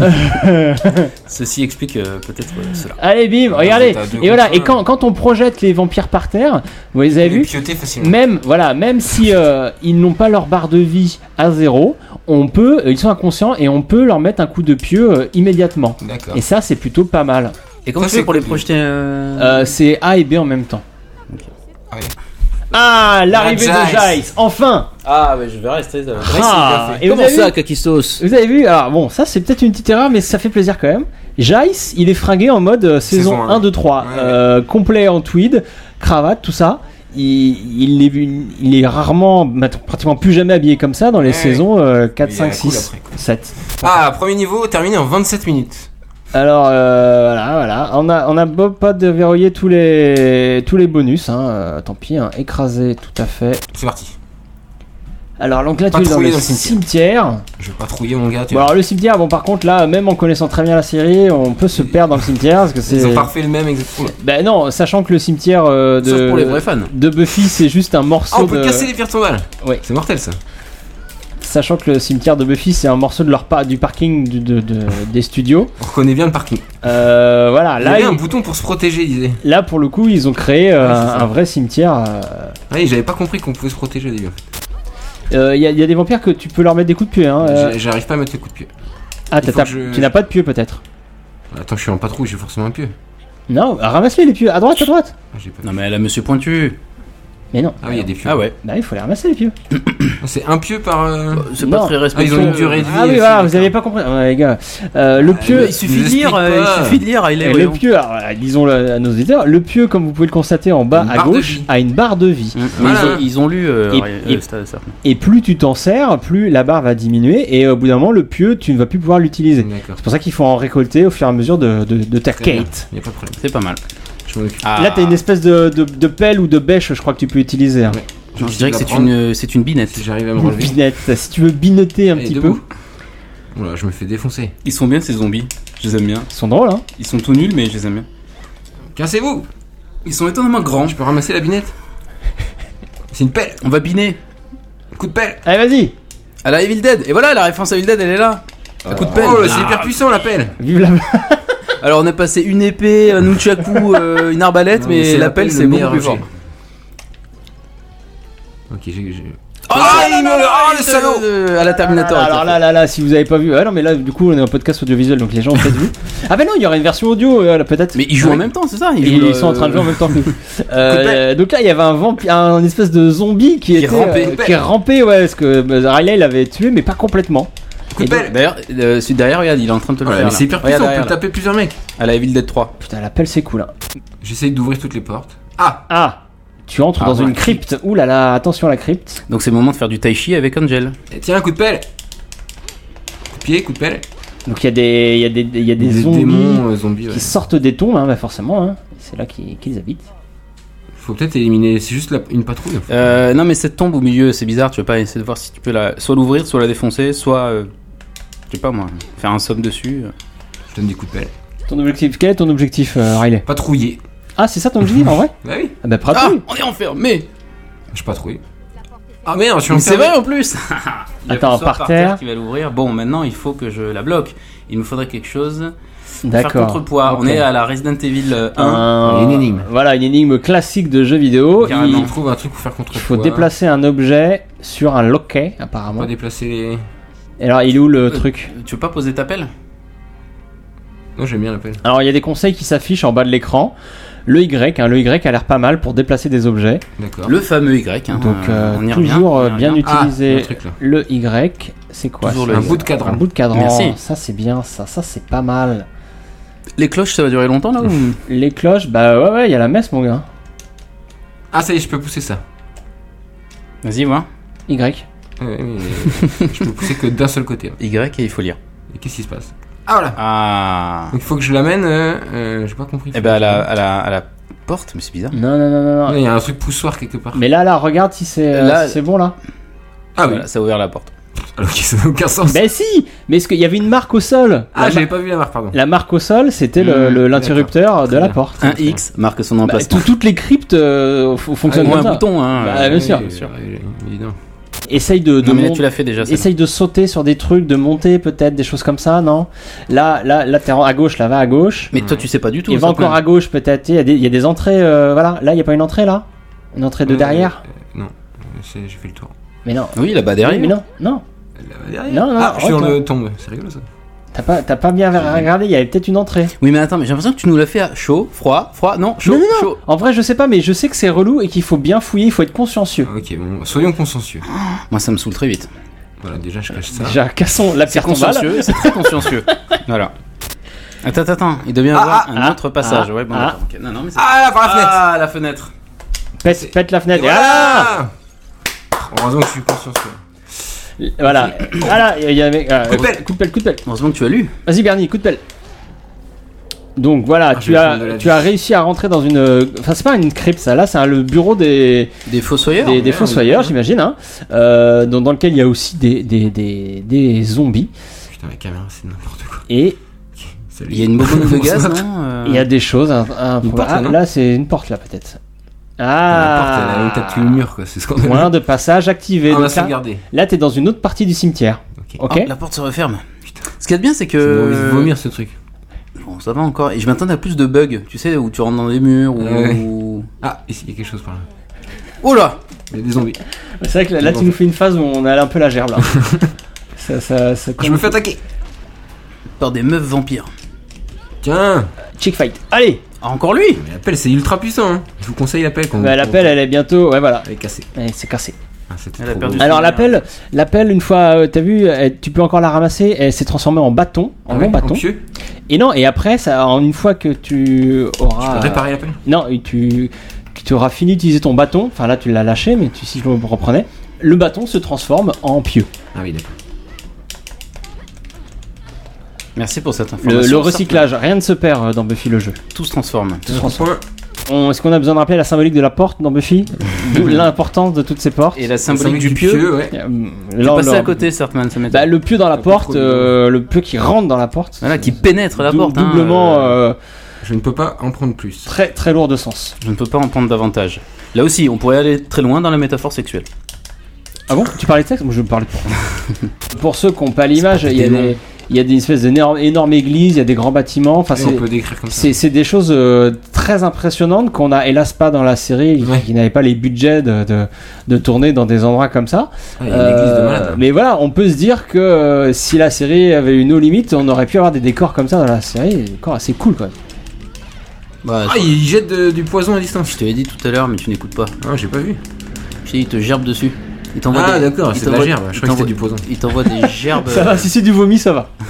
Ceci explique euh, peut-être euh, cela. Allez, bim, regardez. t'as deux Et voilà. consoles. Et quand, quand on projette les vampires par terre, vous les avez Les vus? pioter facilement. Même, voilà, même si euh, ils n'ont pas leur barre de vie à zéro, on peut, euh, ils sont inconscients et on peut leur mettre un coup de pieu euh, immédiatement. D'accord. Et ça, c'est plutôt pas mal. Et comment Ça, tu fais c'est pour les cool. projeter euh... Euh, c'est A et B en même temps. Ouais. Ah, l'arrivée La de Jace. Jace, enfin. Ah, mais je vais rester. Ça Ah, et vous Comment avez ça, vu, Kakistos? vous avez vu, alors bon, ça c'est peut-être une petite erreur, mais ça fait plaisir quand même. Jace, il est fringué en mode euh, saison, Saison un. un, deux, trois, Ouais. euh, complet en tweed, cravate, tout ça. il, il, est, il est rarement, pratiquement plus jamais habillé comme ça dans les Ouais, saisons euh, quatre, Il y a cinq, la cool six, après, quoi. sept. Ah, premier niveau terminé en vingt-sept minutes. Alors euh, voilà, voilà, on a, on a beau pas de verrouiller tous les, tous les bonus, hein, euh, tant pis, hein, écrasé tout à fait. C'est parti. Alors donc là Pas tu es dans trouiller le dans le cimetière. Je vais pas trouiller mon gars. Tu Bon vois. alors le cimetière, bon par contre là, même en connaissant très bien la série, on peut se perdre dans le cimetière parce que c'est. Ils ont pas refait le même exactement. Ben non, sachant que le cimetière euh, de. Sauf pour les vrais fans. De Buffy c'est juste un morceau Ah, on peut de. casser les pierres tombales. Ouais. C'est mortel ça. Sachant que le cimetière de Buffy c'est un morceau de leur pa- du parking du- de, de- des studios. On reconnaît bien le parking. Euh, voilà, Il y là, avait un il- bouton pour se protéger, il disait. là pour le coup ils ont créé euh, Ouais, c'est ça. un vrai cimetière. euh, Ouais, j'avais pas compris qu'on pouvait se protéger au début. Il euh, y, a- y a des vampires que tu peux leur mettre des coups de pied. Hein, euh. J'ai- J'arrive pas à mettre le coup de pied. Ah, il t'as- faut t'as- que je- tu n'as pas de pieux peut-être. Attends, je suis en patrouille, j'ai forcément un pieu. Non, ramasse-les les pieux, à droite, à droite. Ah, j'ai pas. Non mais elle a Monsieur Pointu. Mais non. Ah oui, il y a des pieux. Ah ouais. Bah il faut les ramasser les pieux. C'est un pieu par. euh, C'est Non. pas très Ah, ils respectueux. ont une durée de vie. Ah oui, aussi, voilà, vous d'accord. avez pas compris. Ouais, les gars, euh, le Ah, pieu. Il suffit Nous de lire, explique euh, pas. il suffit de lire, il est Et le pieu, alors, euh, disons-le à nos auditeurs, le pieu, comme vous pouvez le constater en bas Une à barre de gauche, vie. a une barre de vie. Mais Voilà. ils, ont, ils ont lu euh, Et- euh, et- ça, ça. Et plus tu t'en sers, plus la barre va diminuer. Et au bout d'un moment, le pieu, tu ne vas plus pouvoir l'utiliser. D'accord. C'est pour ça qu'il faut en récolter au fur et à mesure de, de, de ta Très bien. quête. Y a pas de problème. C'est pas mal. Je m'en occupe. Ah. Là, t'as une espèce de, de, de pelle ou de bêche, je crois que tu peux utiliser. Hein. Ouais. Non, je dirais que c'est prendre. une, c'est une binette. Si j'arrive à me Une relever. binette. Si tu veux binoter un Allez, petit debout. peu. Oula, je me fais défoncer. Ils sont bien ces zombies. Je les aime bien. Ils sont drôles, hein. Ils sont tout nuls mais je les aime bien. Cassez-vous. Ils sont étonnamment grands. Je peux ramasser la binette. C'est une pelle. On va biner. Coup de pelle. Allez, vas-y. À la Evil Dead. Et voilà, la référence à Evil Dead, elle est là. Un coup de pelle. Oh, c'est hyper puissant la pelle. Vive la. Alors on a passé une épée, un nunchaku, euh, une arbalète, Non, mais, c'est la pelle le c'est beaucoup meilleur plus fort. objet. Ok, j'ai. j'ai- Ah, il me- oh, le il- salaud. euh, À la Terminator. Ah, alors là, là, là, si vous avez pas vu. Ah non, mais là, du coup, on est en podcast audiovisuel, donc les gens ont peut-être vu. Ah, ben non, il y aurait une version audio, euh, là, peut-être. Mais ils jouent Ouais. en même temps, c'est ça Ils, jouent ils le- sont en train de jouer en même temps que nous. Euh, donc là, il y avait un vampire, un espèce de zombie qui, Qui était, rampait. euh, qui rampait, ouais, parce que euh, Riley l'avait tué, mais pas complètement. Coup de Et donc- pelle. D'ailleurs, euh, celui derrière, regarde, il est en train de te le Voilà, faire. mais c'est hyper là. Regarde puissant, on peut derrière, là. taper plusieurs mecs. À la Evil Dead trois. Putain, la pelle, c'est cool. Hein. J'essaye d'ouvrir toutes les portes. Ah. Ah, tu entres Ah, dans ouais. une crypte. Ouh là là, attention à la crypte. Donc c'est le moment de faire du tai chi avec Angel. Et tiens, un coup de pelle. Coup de pied, coup de pelle. Donc il y a des, il y a des, il y a des, Des zombies démons euh, zombies. Ouais. qui sortent des tombes, hein, bah forcément. Hein. C'est là qu'ils qu'ils habitent. Faut peut-être éliminer. C'est juste la- une patrouille. En fait. Euh, non mais cette tombe au milieu, c'est bizarre. Tu veux pas essayer de voir si tu peux la, soit l'ouvrir, soit la défoncer, soit, euh, je sais pas moi, faire un somme dessus. Je donne des coups de pelle. Ton objectif, quel est ton objectif, euh, Riley? Patrouiller. Ah, c'est ça ton objectif en vrai? Bah oui. Ah bah Ah, patrouille. on est enfermé. Je patrouille. Ah merde, je suis Mais c'est enfermé. vrai en plus. Il y a Attends, que par soit terre. qui va l'ouvrir. Bon, maintenant il faut que je la bloque. Il me faudrait quelque chose. Faire D'accord. contrepoids. Ok. On est à la Resident Evil un. Un- Une énigme. Voilà, une énigme classique de jeu vidéo. Il, Carrément. Il trouve un truc pour faire contre il faut déplacer un objet sur un loquet, On apparemment. va déplacer les. Et alors, il est où le Euh, truc? Tu veux pas poser ta pelle? Non, j'aime bien la pelle. Alors, il y a des conseils qui s'affichent en bas de l'écran. Le Y, hein, le Y a l'air pas mal pour déplacer des objets. D'accord. Le fameux Y. Hein, Donc, euh, on y revient, toujours on y euh, bien revient. Ah, utiliser le truc là. le Y. C'est quoi Toujours ça le Un bout de cadran. Un bout de cadran. Merci. Ça, c'est bien, ça. Ça, c'est pas mal. Les cloches, ça va durer longtemps là ou... Les cloches, bah ouais, ouais, il y a la messe, mon gars. Ah, ça y est, je peux pousser ça. Vas-y, voir. Y. Ouais, mais je peux pousser que d'un seul côté. Y et il faut lire. Et qu'est-ce qui se passe? Ah voilà. Ah. Donc il faut que je l'amène. Euh, euh, j'ai pas compris. Eh ben à la, à la, à la porte, mais c'est bizarre. Non, non, non, non, non. Il y a un truc poussoir quelque part. Mais là, là, regarde si c'est euh, Là- si c'est bon là. Ah oui. Voilà, ça a ouvert la porte. Alors que ça n'a aucun sens. Ben si. Mais est-ce qu'il y avait une marque au sol? Ah, la, j'avais mar- pas vu la marque, pardon. la marque au sol, c'était le- Mmh, le- l'interrupteur de Très la bien. porte. Un X marque son Bah, emplacement. tout- toutes les cryptes euh, f- fonctionnent Ou comme un ça. bouton, hein. Bah, euh, bien sûr. Oui, sûr. oui, évidemment. Essaye de, de Non, mais là, mon- tu l'as fait déjà. ça. essaye de sauter sur des trucs, de monter peut-être, des choses comme ça, non? Là, là, là, t'es en- à gauche, là, va à gauche. Mais toi, tu sais pas du tout. Et va ça, encore plein. à gauche peut-être. Il y, a des- il y a des entrées, euh, voilà. Là, il y a pas une entrée là? Une entrée de Euh, derrière? euh, Non, c'est- j'ai fait le tour. Mais non. Oui, là-bas derrière. Mais non, non. Là-bas derrière. Non, non, Ah, je suis dans retourne. le tombe. C'est rigolo ça. T'as pas, t'as pas bien regardé. Il y avait peut-être une entrée. Oui, mais attends, mais j'ai l'impression que tu nous l'as fait à chaud, froid, froid, non, chaud, Non, non, non. chaud. En vrai, je sais pas, mais je sais que c'est relou et qu'il faut bien fouiller. Il faut être consciencieux. Ok, bon, soyons consciencieux. Moi, ça me saoule très vite. Voilà, déjà je cache ça. Déjà, cassons la C'est pierre tombale. consciencieux, c'est très consciencieux. Voilà. Attends, attends, attends, il doit bien y Ah, avoir ah, un ah, autre passage. ah, ouais, bon, ah. d'accord, ok. Non, non, mais c'est. Ah là, par la fenêtre. Ah, la fenêtre. Pète, pète la fenêtre. Et Et voilà. Heureusement que je suis consciencieux. Voilà. Voilà. Voilà. Il y avait. euh, Coup de pelle. Coup de pelle. Coup de pelle. Heureusement que tu as lu. Vas-y Bernie, coup de pelle. Donc voilà, Ah, je tu vais as prendre de la tu as vie. réussi à rentrer dans une. Enfin c'est pas une crypte ça, là c'est un- le bureau des Des fossoyeurs. des, des merde. fossoyeurs j'imagine, hein, euh, dans, dans lequel il y a aussi des des, des, des zombies Putain, la caméra, c'est n'importe quoi. et Salut. Il y a une bonbonne de gaz, non euh... il y a des choses. Un, un- Une porte, ah, là, non là c'est une porte là peut-être. La porte, elle a Ah. une tête le mur, quoi. C'est scandaleux. Moyen de passage activé. Ah, on va Donc là, sauvegarder. là t'es dans une autre partie du cimetière. Ok. Ok. Ah, la porte se referme. Putain. Ce qu'il y a de bien, c'est Ça donne envie de que. vomir ce truc. Bon, ça va encore. Et je m'attendais à plus de bugs, tu sais, où tu rentres dans des murs, ou. Ouais. Ah, ici, il y a quelque chose par là. Oh là. Il y a des zombies. C'est vrai que là, là, tu nous fais une phase où on a un peu la gerbe là. ça, ça, ça Je me fais attaquer. Par des meufs vampires. Tiens. Chick fight. Allez. Ah, encore lui. Mais l'appel, c'est ultra puissant. Hein. Je vous conseille l'appel. Quand Bah, l'appel elle est bientôt. Ouais voilà. Elle est cassée. Ouais, c'est cassé. Ah, c'était Elle a trop perdu beau. Alors l'appel, l'appel une fois, euh, t'as vu, euh, tu peux encore la ramasser. Elle s'est transformée en bâton, en Ah ouais, long bâton. en pieu. Et non, et après, ça, en une fois que tu Je auras, peux réparer l'appel. non, et tu, que tu auras fini d'utiliser ton bâton. Enfin là, tu l'as lâché, mais tu, si je le reprenais, le bâton se transforme en pieu. Ah oui, d'accord. Merci pour cette Le, information. le recyclage, rien ne se perd euh, dans Buffy le jeu. Tout se transforme. Tout se transforme. On- Est-ce qu'on a besoin de rappeler la symbolique de la porte dans Buffy? D'où l'importance de toutes ces portes. Et la symbolique du pieu. ouais. Euh, J'ai là, passé là, à côté, Sartman, ça m'étonne. bah, le pieu dans la Un peu porte, trop de- euh, le pieu qui rentre dans la porte. Voilà, qui pénètre la Dou- porte. hein, Doublement euh, euh, Je ne peux pas en prendre plus. très très lourd de sens. Je ne peux pas en prendre davantage. Là aussi, on pourrait aller très loin dans la métaphore sexuelle. Ah bon? Tu parlais de sexe? Moi je parlais de porte. Pour ceux qui n'ont pas l'image, pas il y a des des, il y a des espèces d'énormes énormes églises, il y a des grands bâtiments. Enfin, Et on c'est, peut décrire comme ça. c'est, c'est des choses euh, très impressionnantes qu'on a hélas pas dans la série, Ouais. qui n'avaient pas les budgets de, de, de tourner dans des endroits comme ça. Ah, il y a une église de Euh, malade. mais voilà, on peut se dire que euh, si la série avait eu nos limites, on aurait pu avoir des décors comme ça dans la série, des décors assez cool quoi. Bah, Ah, il jette de- du poison à distance. je te l'ai dit tout à l'heure, mais tu n'écoutes pas. Ah, j'ai pas vu. Je t'ai dit, il te gerbe dessus. Il t'envoie Ah, des- d'accord, il c'est de la t'envoie- gerbe. Je il croyais que c'était t'envoie- du poison. Il t'envoie des gerbes. Ça va, si c'est du vomi, ça va.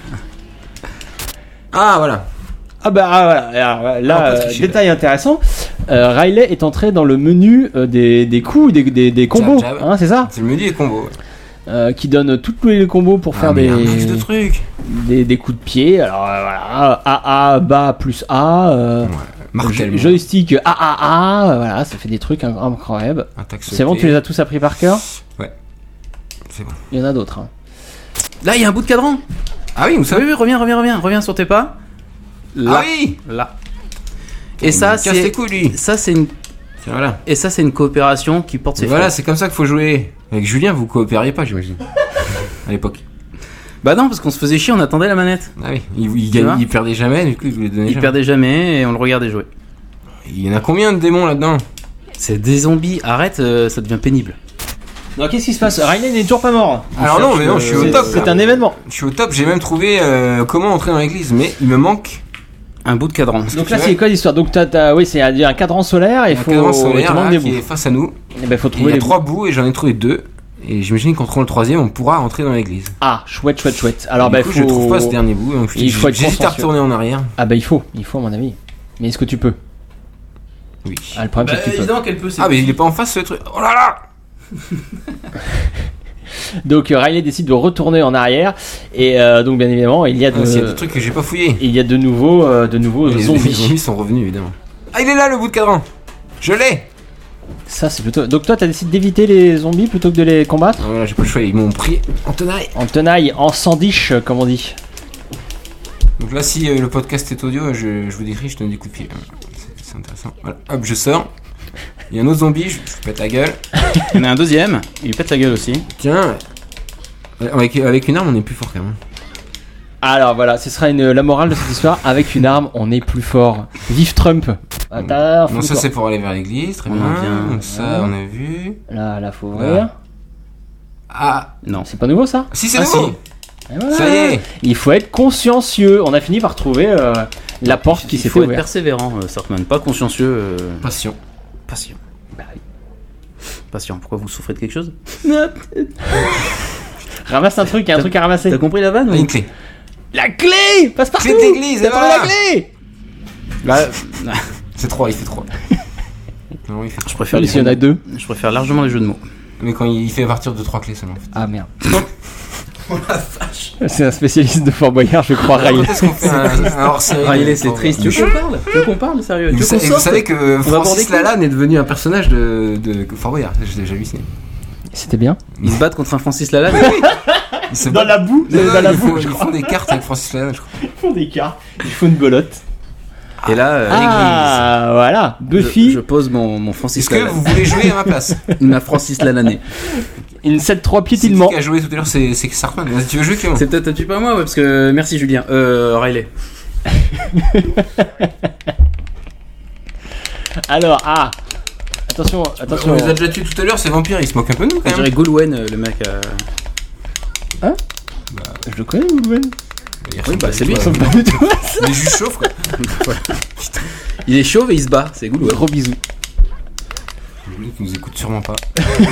Ah, voilà. Ah bah ah, voilà, alors, là, Ah, on peut euh, tricher, détail intéressant, euh, Riley est entré dans le menu euh, des, des coups, des, des, des combos, Jab, jab. hein, c'est ça, C'est le menu des combos. ouais. euh, qui donne tous les combos pour faire Ah, mais des, il y a un max de trucs. des, des coups de pied, alors euh, voilà, A A, bas plus A, euh, Ouais. Martèlement. jo- joystick A A A, euh, voilà, ça fait des trucs inc- incroyables. Attaque C'est bon, tu les as tous appris par cœur? C'est bon. Il y en a d'autres. Hein. Là, il y a un bout de cadran. Ah oui, vous Oui, savez. oui, reviens, reviens, reviens, reviens sur tes pas. Là, Ah oui. là. Et ça, Il me casse les c'est couilles, lui. ça, c'est une Tiens, voilà. et ça, c'est une coopération qui porte ses Et voilà, fruits. c'est comme ça qu'il faut jouer. Avec Julien, vous coopériez pas, j'imagine. À l'époque. Bah non, parce qu'on se faisait chier, on attendait la manette. Ah oui. Il, il, Tu gagne- vois il perdait jamais, du coup, il voulait donner Il jamais. perdait jamais et on le regardait jouer. Il y en a combien de démons là-dedans? C'est des zombies. Arrête, euh, ça devient pénible. Donc qu'est-ce qui se passe? Riley n'est toujours pas mort. Alors non, mais non, je suis au C'est- top. C'est un événement. Je suis au top, j'ai même trouvé euh, comment entrer dans l'église, mais il me manque Un bout de cadran. Donc tu là veux c'est quoi l'histoire? Donc t'as, t'as- oui, c'est un, un cadran solaire et un faut, cadran il te solaire manque là, des qui bouts. est face à nous. Et ben faut Et il trouver y a les trois bouts. bouts et j'en ai trouvé deux. Et j'imagine qu'en trouvant le troisième, on pourra entrer dans l'église. Ah, chouette, chouette, chouette. Alors du bah coup, faut. je trouve pas ce dernier bout. Donc Il faut être j'hésite à consciencieux. retourner en arrière. Ah bah il faut, il faut à mon avis. Mais est-ce que tu peux? Oui. Ah, le problème c'est que tu peux. qu'elle peut. Ah, mais il est pas en face ce truc. Oh là là. Donc euh, Riley décide de retourner en arrière et euh, donc bien évidemment il y a de, Ah, s'il y a des trucs que j'ai pas fouillés. il y a de nouveaux, euh, de nouveaux Les zombies. les zombies sont revenus évidemment. Ah, il est là le bout de cadran. Je l'ai. Ça c'est plutôt. Donc toi t'as décidé d'éviter les zombies plutôt que de les combattre? Ah, voilà, j'ai pas le choix. Ils m'ont pris en tenaille. En tenaille, en sandiche comme on dit. Donc là, si euh, le podcast est audio, je, je vous décris, je te donne des coups de pied. C'est- C'est intéressant. Voilà. Hop, je sors. Il y a un autre zombie, je, je pète la gueule. Il y en a un deuxième. Il lui pète la gueule aussi. Tiens. Avec, avec une arme, on est plus fort quand même. Alors voilà, ce sera une, la morale de cette histoire. Avec une arme, on est plus fort. Vive Trump. Attends, Non, ça c'est pour aller vers l'église, très On bien. en vient. Donc ça, on a vu. Là, là, faut Voilà. ouvrir. Ah, Non. C'est pas nouveau ça? si c'est Ah, nouveau. Et voilà. Ça y est. Il faut être consciencieux. On a fini par trouver euh, la porte qui Il s'est faut être ouverte. persévérant, euh, Sartman. Pas consciencieux. euh, Patient. Patient. Bah oui. Patient. Pourquoi vous souffrez de quelque chose? Ramasse un truc, il y a un T'as- truc à ramasser. T'as compris la vanne Ah, ou... une clé. La clé! Passe partout! Clé d'église, T'as et trouvé voilà. la clé! Bah, C'est trois, il fait trois. Non, il fait Je préfère Mais les s'il y en a deux. Je préfère largement les jeux de mots. Mais quand il fait à partir de trois clés seulement. En fait. Ah merde. C'est un spécialiste de Fort Boyard, je crois, Riley. Quand est-ce qu'on fait un, un hors-série Riley, de c'est Fort triste. Tu Boyard veux qu'on parle Tu veux qu'on parle, sérieux Et Tu vous, veux qu'on savez, vous sorte savez que va boire Francis des coups Lalanne est devenu un personnage de, de Fort Boyard. J'ai déjà halluciné. C'était bien. Ils se battent contre un Francis Lalanne. Ils se Dans battent- la boue. Non, non, Dans la ils, boue, font, je ils crois. font des cartes avec Francis Lalanne, je crois. Ils font des cartes. Ils font une belote. Et là, euh, Ah, voilà. je, Buffy, je pose mon, mon Francis Est-ce que Lalanne. vous voulez jouer à ma place? Ma Francis Lalanne. une sept trois C'est qui piétinement. qui a joué tout à l'heure? C'est c'est Sartman. Vas-y, tu veux jouer, Clément? C'est peut-être tu pas moi, ouais, parce que merci Julien. Euh, Riley. Alors, ah. Attention, attention. On les a déjà tués tout à l'heure, c'est vampire, il se moque un peu de nous Je quand dirais même. Goulwen, euh, le mec. euh, Je le connais, Goulven. Il Oui, ressemble bah pas c'est du lui. tout à- Pas du tout. Il est juste chauve quoi. Voilà. Il est chauve et il se bat, c'est Goulwen. Gros bisous. Le mec nous écoute sûrement pas.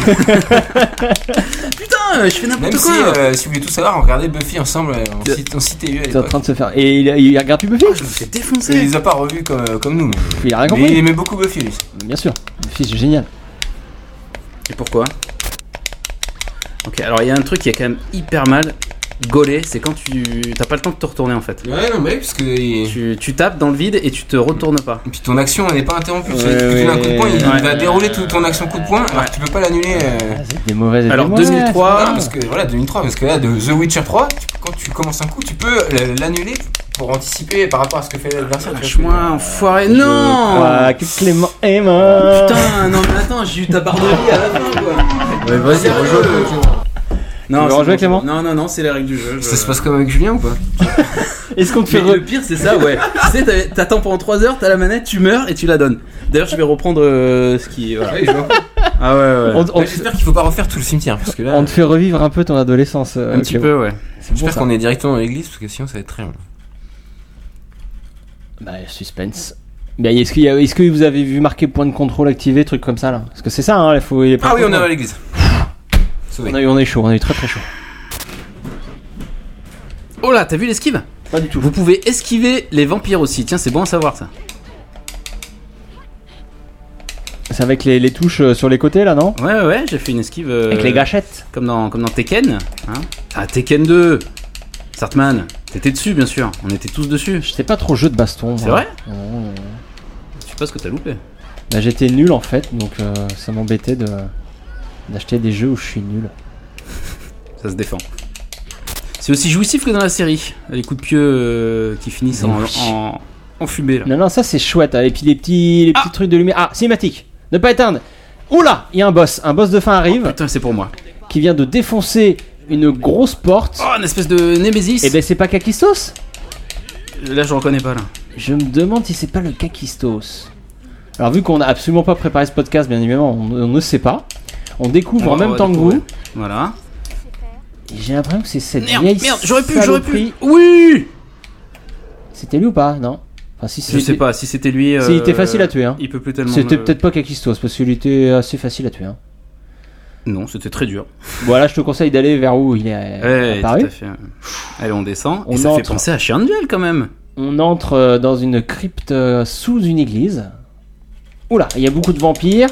Putain, je fais n'importe Même si, quoi. euh, si vous voulez tout savoir, on regardait Buffy ensemble euh, en cite- en cité à T'es en l'époque. train de se faire. Et il, il regarde plus Buffy Je me fais Il défoncer. les a pas revus comme, euh, comme nous. Mais, Il a rien mais il compris. aimait beaucoup Buffy lui. Bien sûr. Buffy, c'est génial. Et pourquoi? Ok, alors il y a un truc qui est quand même hyper mal gaulé, c'est quand tu t'as pas le temps de te retourner en fait. Ouais, non, mais parce que. il- Tu, tu tapes dans le vide et tu te retournes pas. Et puis ton action elle n'est pas interrompue. Ouais, Tu sais, tu ouais, donnes un coup de poing, il ouais. va dérouler toute ton action coup de poing, alors que tu peux pas l'annuler. euh, Ah, c'est des mauvaises et Alors, des mauvaises. deux mille trois, Non, parce que voilà, deux mille trois, parce que là, de The Witcher trois, tu- quand tu commences un coup, tu peux l- l'annuler pour anticiper par rapport à ce que fait l'adversaire. tu vois. Lâche-moi, enfoiré. Je Non crois que Clément est mort. Putain, non mais attends, j'ai eu ta barre de vie à la fin quoi. Ouais, vas-y, rejoins. Non, veux c'est rejouer, bon, Clément Non, non, non, c'est les règles du jeu. je- Ça se passe comme avec Julien ou pas? Est-ce qu'on te fait Mais re... le pire c'est ça, ouais. Tu sais, t'as- t'attends pendant trois heures, t'as la manette, tu meurs et tu la donnes. D'ailleurs, je vais reprendre euh, ce qui est. Voilà. Ouais, je vois. Ah ouais, ouais. on, on- Ouais, J'espère qu'il faut pas refaire tout le cimetière parce que là, on te fait revivre un peu ton adolescence. euh, Un petit Clément. peu, ouais. C'est bon, j'espère ça. qu'on est directement dans l'église parce que sinon ça va être très long. Bah, suspense. Mais est-ce, qu'il y a- est-ce que vous avez vu marquer point de contrôle activé, truc comme ça là? Parce que c'est ça, hein, il faut. il y a pas Ah oui, de on est contrôle. à l'église. Sauvé. On a eu, on est chaud, on a eu très très chaud. Oh là, t'as vu l'esquive? Pas du tout. Vous pouvez esquiver les vampires aussi. Tiens, c'est bon à savoir ça. C'est avec les, les touches euh, sur les côtés là, non? Ouais, ouais, ouais, j'ai fait une esquive. euh, Avec les gâchettes. Comme dans, comme dans Tekken. Hein. Ah, Tekken deux. Sartman, t'étais dessus, bien sûr. On était tous dessus. J'étais pas trop jeu de baston. C'est moi. vrai? Oh. Je sais pas ce que t'as loupé. Bah, j'étais nul en fait, donc euh, ça m'embêtait de d'acheter des jeux où je suis nul. Ça se défend. C'est aussi jouissif que dans la série. Les coups de pied euh, qui finissent en, en, en fumée là. Non, non, ça c'est chouette. hein. Et puis les petits, les petits Ah. trucs de lumière. Ah, cinématique. Ne pas éteindre. Oula, il y a un boss. Un boss de fin arrive Putain, c'est pour moi. qui vient de défoncer une grosse porte. Oh, une espèce de Némésis. Et ben c'est pas Kakistos. Là, je reconnais pas là. Je me demande si c'est pas le Kakistos. Alors vu qu'on n'a absolument pas préparé ce podcast, bien évidemment, on, on ne sait pas. On découvre On en va- on même va temps que découvrir. vous. Voilà. Et j'ai l'impression que c'est cette Merde, vieille merde, j'aurais pu, j'aurais pu. saloperie. Oui. C'était lui ou pas? Non. Enfin si Je sais c'était- pas si c'était lui. Si, il était facile à tuer, hein. Il peut plus tellement. C'était me- peut-être pas Kakistos parce qu'il était assez facile à tuer. Hein. Non, c'était très dur. Voilà, je te conseille d'aller vers où il est Ouais, apparu. tout à fait. Allez, on descend. On Et ça fait entre. penser à Chien de Duel quand même. On entre euh, dans une crypte euh, sous une église. Oula, il y a beaucoup de vampires.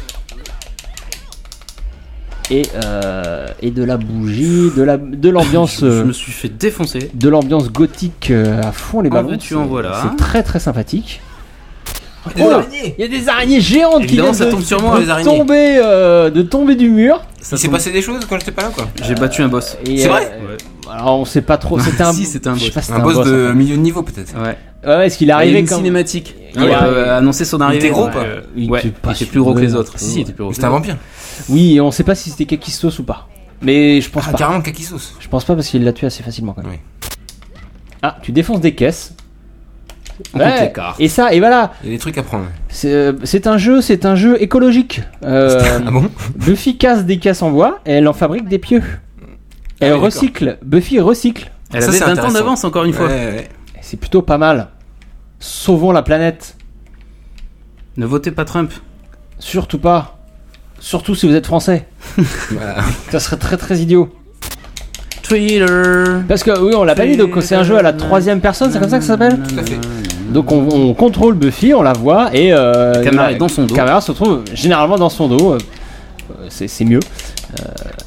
Et, euh, et de la bougie, de la de l'ambiance Je, je euh, me suis fait défoncer. de l'ambiance gothique euh, à fond les En ballons. veux-tu, en C'est- voilà. C'est très très sympathique. Des Oh, araignées. il y a des araignées géantes qui Évidemment, viennent ça de, tombe sur moi, de les araignées. tomber euh, de tomber du mur. Ça Il s'est tombe- passé des choses quand j'étais pas là quoi. J'ai battu un boss. Et, C'est euh, vrai Ouais. Alors on sait pas trop. C'était un. Si, c'était un je sais boss. pas si c'était Un boss de en fait. milieu de niveau peut-être. Ouais. Ouais, ouais, est-ce qu'il est Il y a arrivé une comme cinématique. Il Il a- a annoncé son arrivée. était gros, ouais. pas Euh, Il Ouais, était il pas était plus gros que super les gros. autres. Si, si, il était plus gros. C'était un vampire. Oui, et on sait pas si c'était Kakistos ou pas. Mais je pense Ah, pas. carrément Kakissos. Je pense pas parce qu'il l'a tué assez facilement quand même. Oui. Ah, tu défonces des caisses. On Ouais, compte les cartes. et ça, et voilà. Il y a des trucs à prendre. C'est euh, c'est un jeu, c'est un jeu écologique. Euh, Ah bon? Buffy casse des caisses en bois et elle en fabrique des pieux. Elle Ah oui, recycle. Buffy recycle. Elle Ça, avait c'est vingt ans intéressant. d'avance encore une fois. Ouais, ouais. Et c'est plutôt pas mal. Sauvons la planète. Ne votez pas Trump. Surtout pas. Surtout si vous êtes français. Voilà. Ça serait très très idiot. Twitter. Parce que oui, on l'a pas dit, donc c'est un jeu à la troisième personne, c'est comme ça que ça s'appelle? Tout à fait. Donc on, on contrôle Buffy, on la voit et euh, La caméra la est dans son dos. caméra se trouve généralement dans son dos. euh, c'est, c'est mieux. Euh,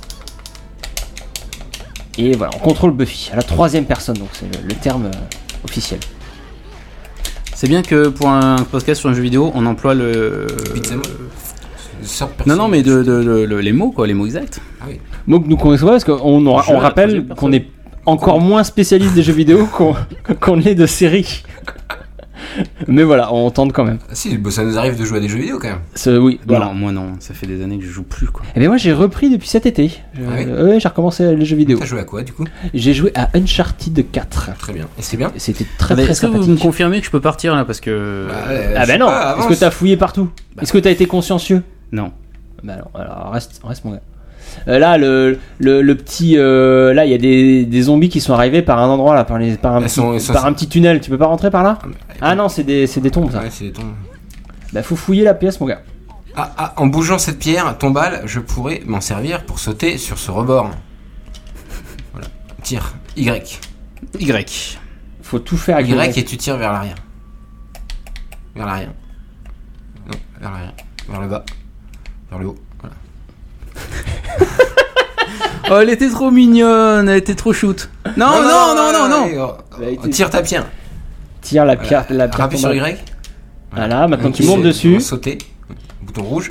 et voilà, on contrôle Buffy à la troisième personne, donc c'est le, le terme euh, officiel. C'est bien que pour un podcast sur un jeu vidéo, on emploie le. Beat'em up. Non, non, mais de, de, de- de- les mots, quoi, les mots exacts. Ah oui. Mot que nous connaissons pas parce qu'on aura- Jeu à on la rappelle troisième personne. qu'on est encore moins spécialiste des jeux vidéo qu'on, qu'on est de séries. Mais voilà, on tente quand même. Ah si, bah, ça nous arrive de jouer à des jeux vidéo quand même. Ce- oui, voilà. Non, moi non, ça fait des années que je joue plus, quoi. Et bien moi j'ai repris depuis cet été. Je- Ah oui ouais, j'ai recommencé les jeux vidéo. T'as joué à quoi du coup? J'ai joué à Uncharted quatre. Très bien. Et c'est bien? C'était très Ah, mais très est-ce que vous me sympathique. confirmez que je peux partir là parce que. Bah, euh, Ah je bah sais non, pas, est-ce avance. que t'as fouillé partout? Est-ce que t'as été consciencieux? Non. Bah non, alors reste, reste mon gars. Euh, là, le, le, le petit. Euh, là, il y a des, des zombies qui sont arrivés par un endroit, là, par, les, par, un, Elles petit, sont- elles sont- par un petit tunnel. Tu peux pas rentrer par là? Ah, mais- Ah non, c'est des, c'est des tombes ça. Ouais, c'est des tombes. Bah faut fouiller la pièce, mon gars. Ah, ah, en bougeant cette pierre tombale, je pourrais m'en servir pour sauter sur ce rebord. Voilà. Tire. Y. Y. Faut tout faire avec Y le et tu tires vers l'arrière. Vers l'arrière. Non, vers l'arrière. Vers le bas. Vers le haut. Voilà. Oh, elle était trop mignonne, elle était trop shoot. Non, non, non, non, non. allez, oh, Bah, oh, tire ta pierre. Tire la pierre. La pierre Rappuie sur tombale. Y. Voilà, maintenant Donc, tu montes c'est- dessus. Sauter. Bouton rouge.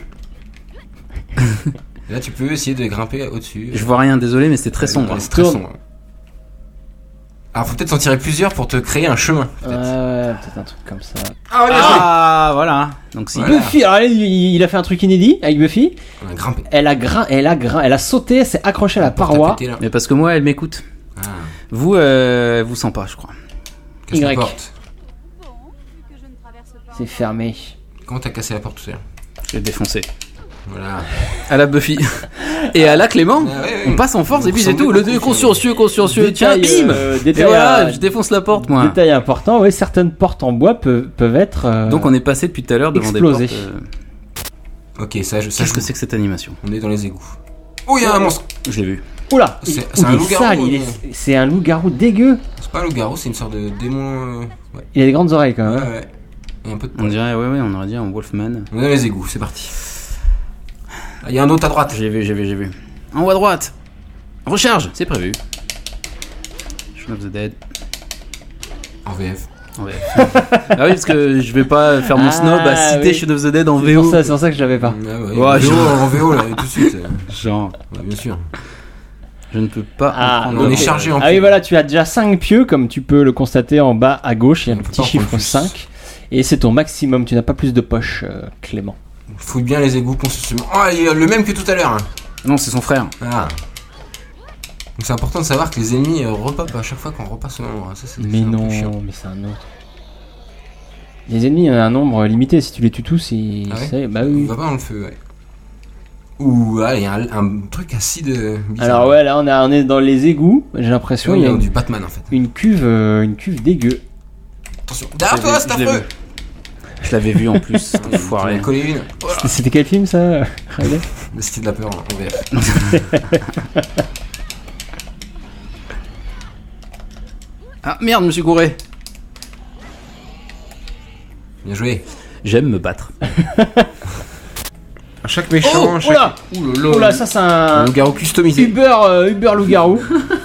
Et là, tu peux essayer de grimper au-dessus. Je vois rien, désolé, mais c'était très sombre. Ouais, c'est très Tourne. sombre. Alors, faut peut-être s'en tirer plusieurs pour te créer un chemin. Ouais, Peut-être. ouais, peut-être un truc comme ça. Ah, ouais, Ah, voilà. Donc si. Voilà. Buffy, alors il, il a fait un truc inédit avec Buffy. On a grimpé. Elle a grin, elle a grin, elle a sauté, elle s'est accrochée à la Pour paroi. taper, là. Mais parce que moi, elle m'écoute. Ah, Vous, euh, elle vous sent pas, je crois. casse la Y. porte. Bon, vu que je ne traverse pas. C'est fermé. Comment t'as cassé la porte tout à l'heure? Je l'ai défoncé. Voilà. À la Buffy. Et à la Clément. Ah, ouais, ouais. On passe en force Vous et puis c'est ressemblez tout. Le beaucoup, deux consciencieux, consciencieux. Tiens, Détail, bim. euh, Et détail, voilà, euh, je défonce la porte, moi. Détail important, oui, certaines portes en bois peuvent, peuvent être. euh, Donc on est passé depuis tout à l'heure devant explosé. des portes. euh, Ok, ça, je, ça Qu'est-ce joue. que c'est que cette animation? On est dans les égouts. Oh, il y a un monstre. Je l'ai vu. Oula, C'est- il- c'est un il est loup-garou, sale, il euh. est- c'est un loup-garou dégueu. C'est pas un loup-garou, c'est une sorte de démon. euh, Ouais, Il a des grandes oreilles quand ouais, même. ouais. Et un peu de On poil. dirait, ouais, ouais, on aurait dit un Wolfman. On est dans les égouts, c'est parti. Ah, il y a un autre à droite. J'ai vu, j'ai vu, j'ai vu. En haut à droite. Recharge, c'est prévu. Shaun of the Dead. En V F. En V F. Ah oui, parce que je vais pas faire mon Ah, snob à citer oui. Shaun of the Dead en C'est V pour O. ça, c'est pour ça que je l'avais pas. Ah, ouais, Ouais, en V O, je- en V O là, tout de suite. euh, Genre, ouais, bien sûr. je ne peux pas. Ah, en prendre on est d'autres. chargé en Ah oui, voilà, tu as déjà cinq pieux, comme tu peux le constater en bas à gauche, il y a On le peut petit pas en chiffre prendre plus. cinq. Et c'est ton maximum, tu n'as pas plus de poches, euh, Clément. Fouille bien les égouts consciencieusement. Oh, il est le même que tout à l'heure. hein. Non, c'est son frère. Ah. Donc c'est important de savoir que les ennemis euh, repopent à chaque fois qu'on repasse au nombre. Ça, c'est Mais c'est un peu non, chiant. mais c'est un autre. Les ennemis, il y en a un nombre limité, si tu les tues tous, ils... Ah ouais c'est- bah Il oui. va pas dans le feu, ouais. Ouh, ah, il y a un, un truc acide bizarre. Alors ouais, là on, a, on est dans les égouts, j'ai l'impression, Ouais, il y a il y a une, du Batman en fait. une cuve, euh, une cuve dégueu. Attention, derrière Je toi, l'ai- c'est je l'ai affreux. vu. Je l'avais vu en plus, cet Tu enfoiré. m'en collé une. C'était- C'était quel film ça, Riley? Le style de la peur en V F. Ah merde, je me suis gouré. Bien joué. J'aime me battre. À chaque méchant, Oh, chaque... oula Ouh là là. Oula, ça c'est Un un loup-garou customisé. Uber, euh, Uber loup-garou.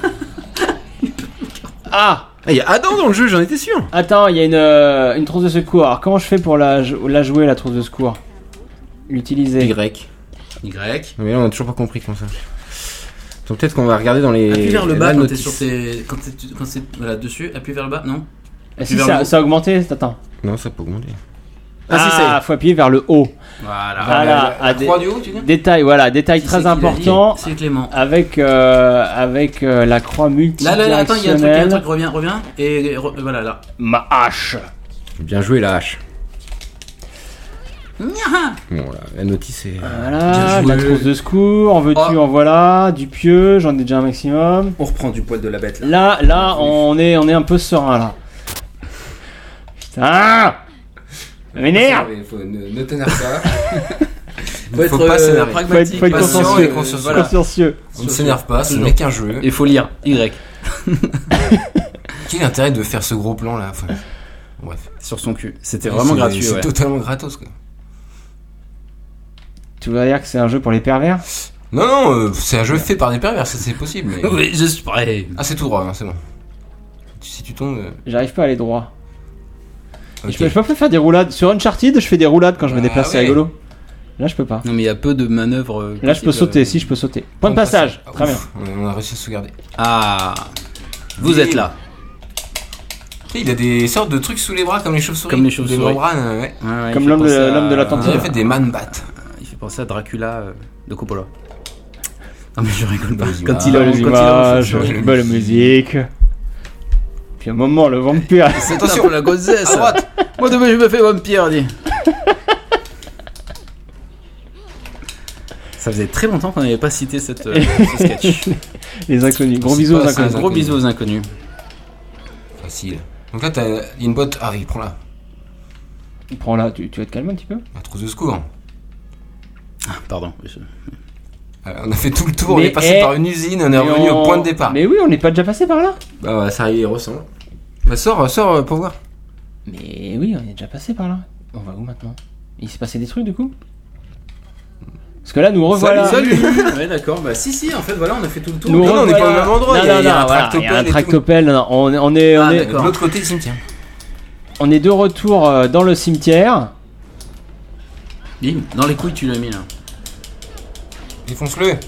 Ah, Ah, il y a Adam dans le jeu, j'en étais sûr. attends, il y a une, euh, une trousse de secours. Alors comment je fais pour la, la jouer, la trousse de secours? L'utiliser. Y. Y. Mais là, on a toujours pas compris comment ça. Donc peut-être qu'on va regarder dans les. Appuie vers le bas la quand t'es notice. sur tes. Quand t'es quand c'est voilà, dessus, appuie vers le bas, non? Ah, si, vers ça, le haut. ça a augmenté, attends. Non, ça peut augmenter. Ah, si, Ah, faut appuyer vers le haut. Voilà. Voilà, la, à la des- croix du haut, tu dis Détail, voilà, détail Qui très c'est qui l'a important. dit C'est Clément. Avec, euh, avec euh, la croix Là, multidirectionnelle. là, là, attends, il y a un truc, il y a un truc, reviens, reviens. Et, et re- voilà, là. Ma hache. Bien joué la hache. Bon, là, la notice est. Voilà, Bien la joué. trousse de secours, en veux-tu, Oh. en voilà, du pieu, j'en ai déjà un maximum. On reprend du poil de la bête, là. Là, là, on est, on est un peu serein, là. Putain! Ça m'énerve! Il faut ne, ne t'énerve pas. Faut être faut pas euh, s'énerver. Faut être, pragmatique. faut être Patient consciencieux. et consciencieux. Voilà. Consciencieux. On ne s'énerve pas, ce Toujours. n'est qu'un jeu. Il faut lire Y. Quel est l'intérêt de faire ce gros plan là enfin, Bref. Sur son cul. C'était Ouais, vraiment c'est- gratuit, C'est ouais. totalement gratos, quoi. Tu vas dire que c'est un jeu pour les pervers? Non, non, euh, c'est un jeu fait par des pervers, ça c'est possible. Mais... Oui, je suis prêt. Ah, c'est tout droit, hein, c'est bon. Si tu tombes. euh, J'arrive pas à aller droit. Et ok. Je, peux, je peux pas faire des roulades. Sur Uncharted, je fais des roulades quand je me Ah déplace, c'est ouais. rigolo. Là, je peux pas. Non, mais il y a peu de manœuvres. euh, Là, je peux possibles, sauter. euh. Si, je peux sauter. Point de passage. Ah, Très bien. ouf, On a réussi à sauvegarder. Ah. Vous Oui. êtes là. Tu sais, il a des sortes de trucs sous les bras comme les chauves-souris. Comme les chauves-souris. Des membranes, euh, ouais. Ouais, ouais, il Comme fait l'homme de- penser à- l'homme de On l'Atlantique. aurait fait des man bats. Il fait penser à Dracula euh, de Coppola. Non, mais je rigole pas. Belles Quand il a Belles quand il a- images, belle musique. Puis un moment, le vampire. C'est attention pour la gossesse. À droite. Moi demain je me fais vampire, dit. Ça faisait très longtemps qu'on n'avait pas cité cette, euh, ce sketch. Les inconnus. Gros C'est bisous aux pas ça, inconnus. ça. Gros bisous aux inconnus. Facile. Donc là, t'as il y a une botte. Ah oui, prends-la. Prends-la. Tu, tu vas te calmer un petit peu? La trousse de secours. Ah, pardon. je- Euh, on a fait tout le tour, on Mais, est passé eh, par une usine, on est Mais revenu on- au point de départ. Mais oui, on n'est pas déjà passé par là? Bah ouais, ça y ressemble. Bah sors, sors euh, pour voir. Mais oui, on est déjà passé par là. On va où maintenant? Il s'est passé des trucs du coup? Parce que là, nous revoilà. Salut, Ouais, d'accord. Bah, si, si, en fait, voilà, on a fait tout le tour. Nous Non, non, on n'est pas revoilà. au même endroit, Non, il y a- non, il y a non, un voilà, il y a un tractopelle et tout. tractopelle. Non, non, on, on est, on Ah, est, d'accord. De l'autre côté du cimetière. on est de retour euh, dans le cimetière. Bim, dans les couilles, tu l'as mis là. Défonce-le.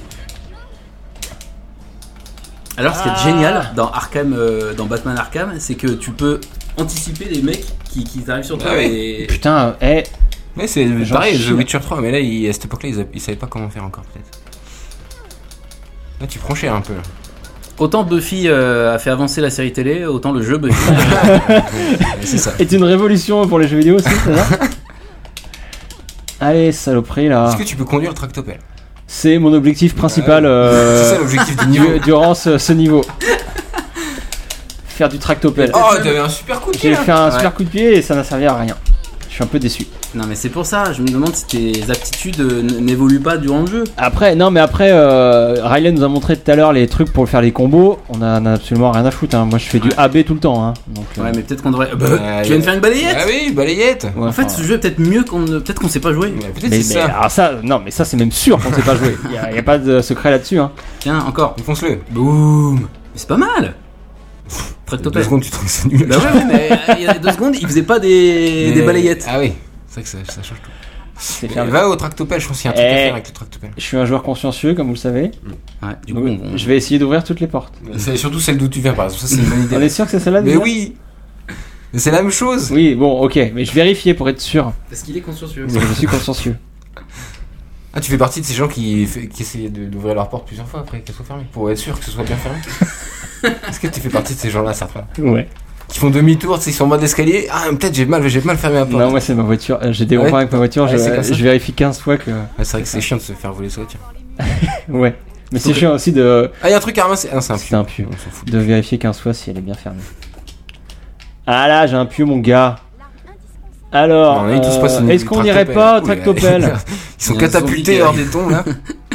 Alors, ce qui est Ah. génial dans Arkham, euh, dans Batman Arkham, c'est que tu peux anticiper les mecs qui, qui arrivent sur toi. Ah oui. et... Putain, eh, Ouais, c'est J'en pareil, chie. The Witcher trois, mais là, il- à cette époque-là, ils, a- ils savaient pas comment faire encore, peut-être. Là, tu prends cher un peu. Là. Autant Buffy euh, a fait avancer la série télé, autant le jeu Buffy. Ouais, c'est ça. est une révolution pour les jeux vidéo aussi, c'est ça? Allez, saloperie là. Est-ce que tu peux conduire le tractopelle? C'est mon objectif principal Ouais. euh, C'est ça l'objectif du niveau. du- durant ce, ce niveau. Faire du tractopelle. Oh, t'avais un super coup de pied J'ai là. fait un Ouais. super coup de pied et ça n'a servi à rien. Je suis un peu déçu. Non, mais c'est pour ça, je me demande si tes aptitudes euh, n- n'évoluent pas durant le jeu. Après, non, mais après, euh, Riley nous a montré tout à l'heure les trucs pour faire les combos. On a, on a absolument rien à foutre. Hein. Moi, je fais du Ouais. A B tout le temps. Hein. Donc, euh, Ouais, mais peut-être qu'on devrait. Bah, Ouais, tu viens de faire une balayette. Ah oui, balayette. ouais, En fait, enfin, ce jeu est peut-être mieux qu'on ne. Peut-être qu'on sait pas jouer. Mais Peut-être mais, c'est mais ça. alors ça, non, mais ça, c'est même sûr qu'on ne sait pas jouer. Il n'y a, y a pas de secret là-dessus. Hein. Tiens, encore. Défonce-le. Boum. Mais c'est pas mal. Deux Tractopelle. secondes, tu trouves que c'est nul. Bah ouais, ouais, mais euh, il y a deux secondes, il faisait pas des, Mais- des balayettes. Ah oui, c'est vrai que ça, ça change tout. C'est Mais faire- va au tractopelle, je pense qu'il y a un truc Eh. à faire avec le tractopelle. Je suis un joueur consciencieux, comme vous le savez. Ouais, du coup, Donc, on- je vais essayer d'ouvrir toutes les portes. C'est surtout celle d'où tu viens, par exemple. Ça, c'est une bonne idée. On est sûr que c'est celle-là Mais déjà oui. Mais c'est la même chose. Oui, bon, ok, mais je vérifiais pour être sûr. Parce qu'il est consciencieux. Parce que je suis consciencieux. Ah, tu fais partie de ces gens qui, fait- qui essaient de- d'ouvrir leur porte plusieurs fois après qu'elle soit fermée pour être sûr que ce soit bien fermé. Est-ce que tu fais partie de ces gens-là, certains Ouais. qui font demi-tour, tu sais, ils sont en mode escalier. Ah, peut-être j'ai mal, j'ai mal fermé la porte. Non, moi, c'est ma voiture. Euh, J'ai des Ah gros ouais problèmes avec ma voiture. Ah, c'est comme je, ça je vérifie quinze fois que. Ouais, c'est vrai que c'est chiant de se faire voler sa voiture. Ouais. Mais c'est Ok. chiant aussi de, Ah, il y a un truc à ramasser. Ah, non, c'est un C'est pieu. un pieu. On s'en fout. de vérifier quinze fois si elle est bien fermée. Ah là, j'ai un pieu, mon gars. Alors, Non, là, ils tous euh, passent au niveau est-ce du qu'on n'irait pas au tractopelle. tractopelle? Ils sont Il y a un catapultés zombie hors qui des tons là.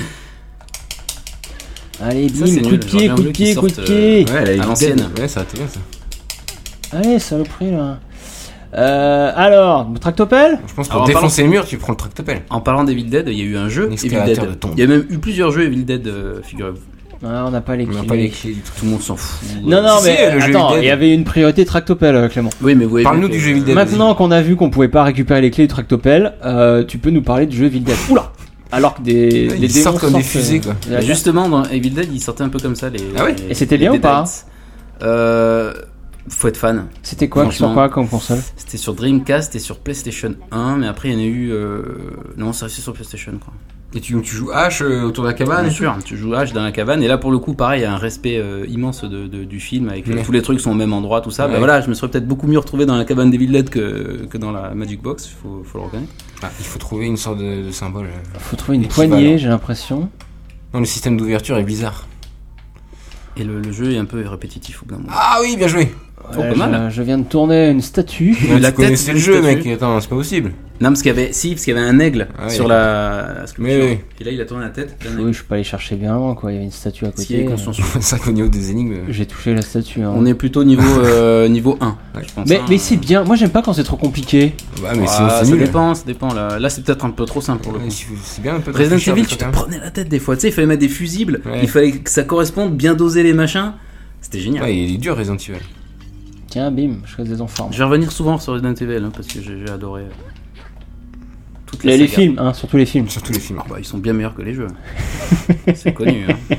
Allez, Ça, bim, c'est coup nul, de j'aurais pied, bien coup de voulu qu'ils pied, coup de sortent, pied. Ouais, elle À l'ancienne. Ouais, ça a été bien ça. Allez, saloperie là. Euh, alors, tractopelle? Je pense pour Alors, en défoncer le mur, tu prends le tractopelle. En parlant d'Evil Dead, il y a eu un jeu Un Evil escalateur Dead. de tombe. Il y a même eu plusieurs jeux Evil Dead, euh, figurez-vous. Ah, on n'a pas les On n'a clés. pas les clés du truc. Tout le monde s'en fout. Non, non, Si, mais si, le jeu attends, Evil Dead. il y avait une priorité tractopelle, euh, Clément. Oui, mais vous avez Parle-nous vu du que- jeu Evil Dead. Maintenant qu'on a vu qu'on pouvait pas récupérer les clés du tractopelle, euh, tu peux nous parler du jeu Evil Dead. Oula! Alors que des, Ouais, les ils démons sortent comme des sortent, fusées, euh, quoi. de la Bah, carte. justement, dans Evil Dead, ils sortaient un peu comme ça. Les, Ah ouais les- Et c'était les bien ou pas Deadites. Euh. Faut être fan. C'était quoi, sur Franchement. quoi comme console? C'était sur Dreamcast et sur PlayStation un, mais après il y en a eu. Euh... Non, c'est resté sur PlayStation quoi. Et tu, tu joues H euh, autour de la cabane Bien et tout. sûr, tu joues H dans la cabane, et là pour le coup, pareil, il y a un respect euh, immense de, de- du film, avec Ouais. tous les trucs sont au même endroit, tout ça. Ouais. Bah voilà, je me serais peut-être beaucoup mieux retrouvé dans la cabane d'Evil Dead que, que dans la Magic Box, faut, faut le reconnaître. Ah, il faut trouver une sorte de, de symbole. euh. Faut trouver une Équivalent. poignée, j'ai l'impression. Non, le système d'ouverture est bizarre. Et le, le jeu est un peu répétitif au bout d'un moment. Ah oui, bien joué. Oh, pas mal. Je, je viens de tourner une statue. Mais la tu connaissais tête le du jeu, statut. mec. Attends, c'est pas possible. Non, parce qu'il y avait, si, parce qu'il y avait un aigle Ah, sur oui. la, la sculpture. Oui, oui. Et là, il a tourné la tête. d'un Oui, aigle. je suis pas allé chercher bien loin, quoi. Il y avait une statue à Ce qui est côté. consciencieux. C'est vrai qu'au niveau des énigmes. J'ai touché la statue. Hein. On est plutôt niveau, euh, niveau un. Ouais. je pense, Mais, hein. mais c'est bien. Moi, j'aime pas quand c'est trop compliqué. Bah, mais Ah, sinon, ça c'est nul. dépend, ça dépend. Là, là c'est peut-être un peu trop simple pour le Ouais, coup. c'est c'est bien un peu de Resident réfléchir Evil, des tu trucs, te hein. prenais la tête des fois. Tu sais, il fallait mettre des fusibles. Ouais. Il fallait que ça corresponde, bien doser les machins. C'était génial. Ouais, il est dur Resident Evil. Tiens, bim, je reste des enfants. Je vais revenir souvent sur Resident Evil hein, parce que j'ai j'ai adoré euh, toutes Les, les sagas. films, hein, surtout les films. Surtout les films. Ah bah, ils sont bien meilleurs que les jeux. C'est connu. Hein.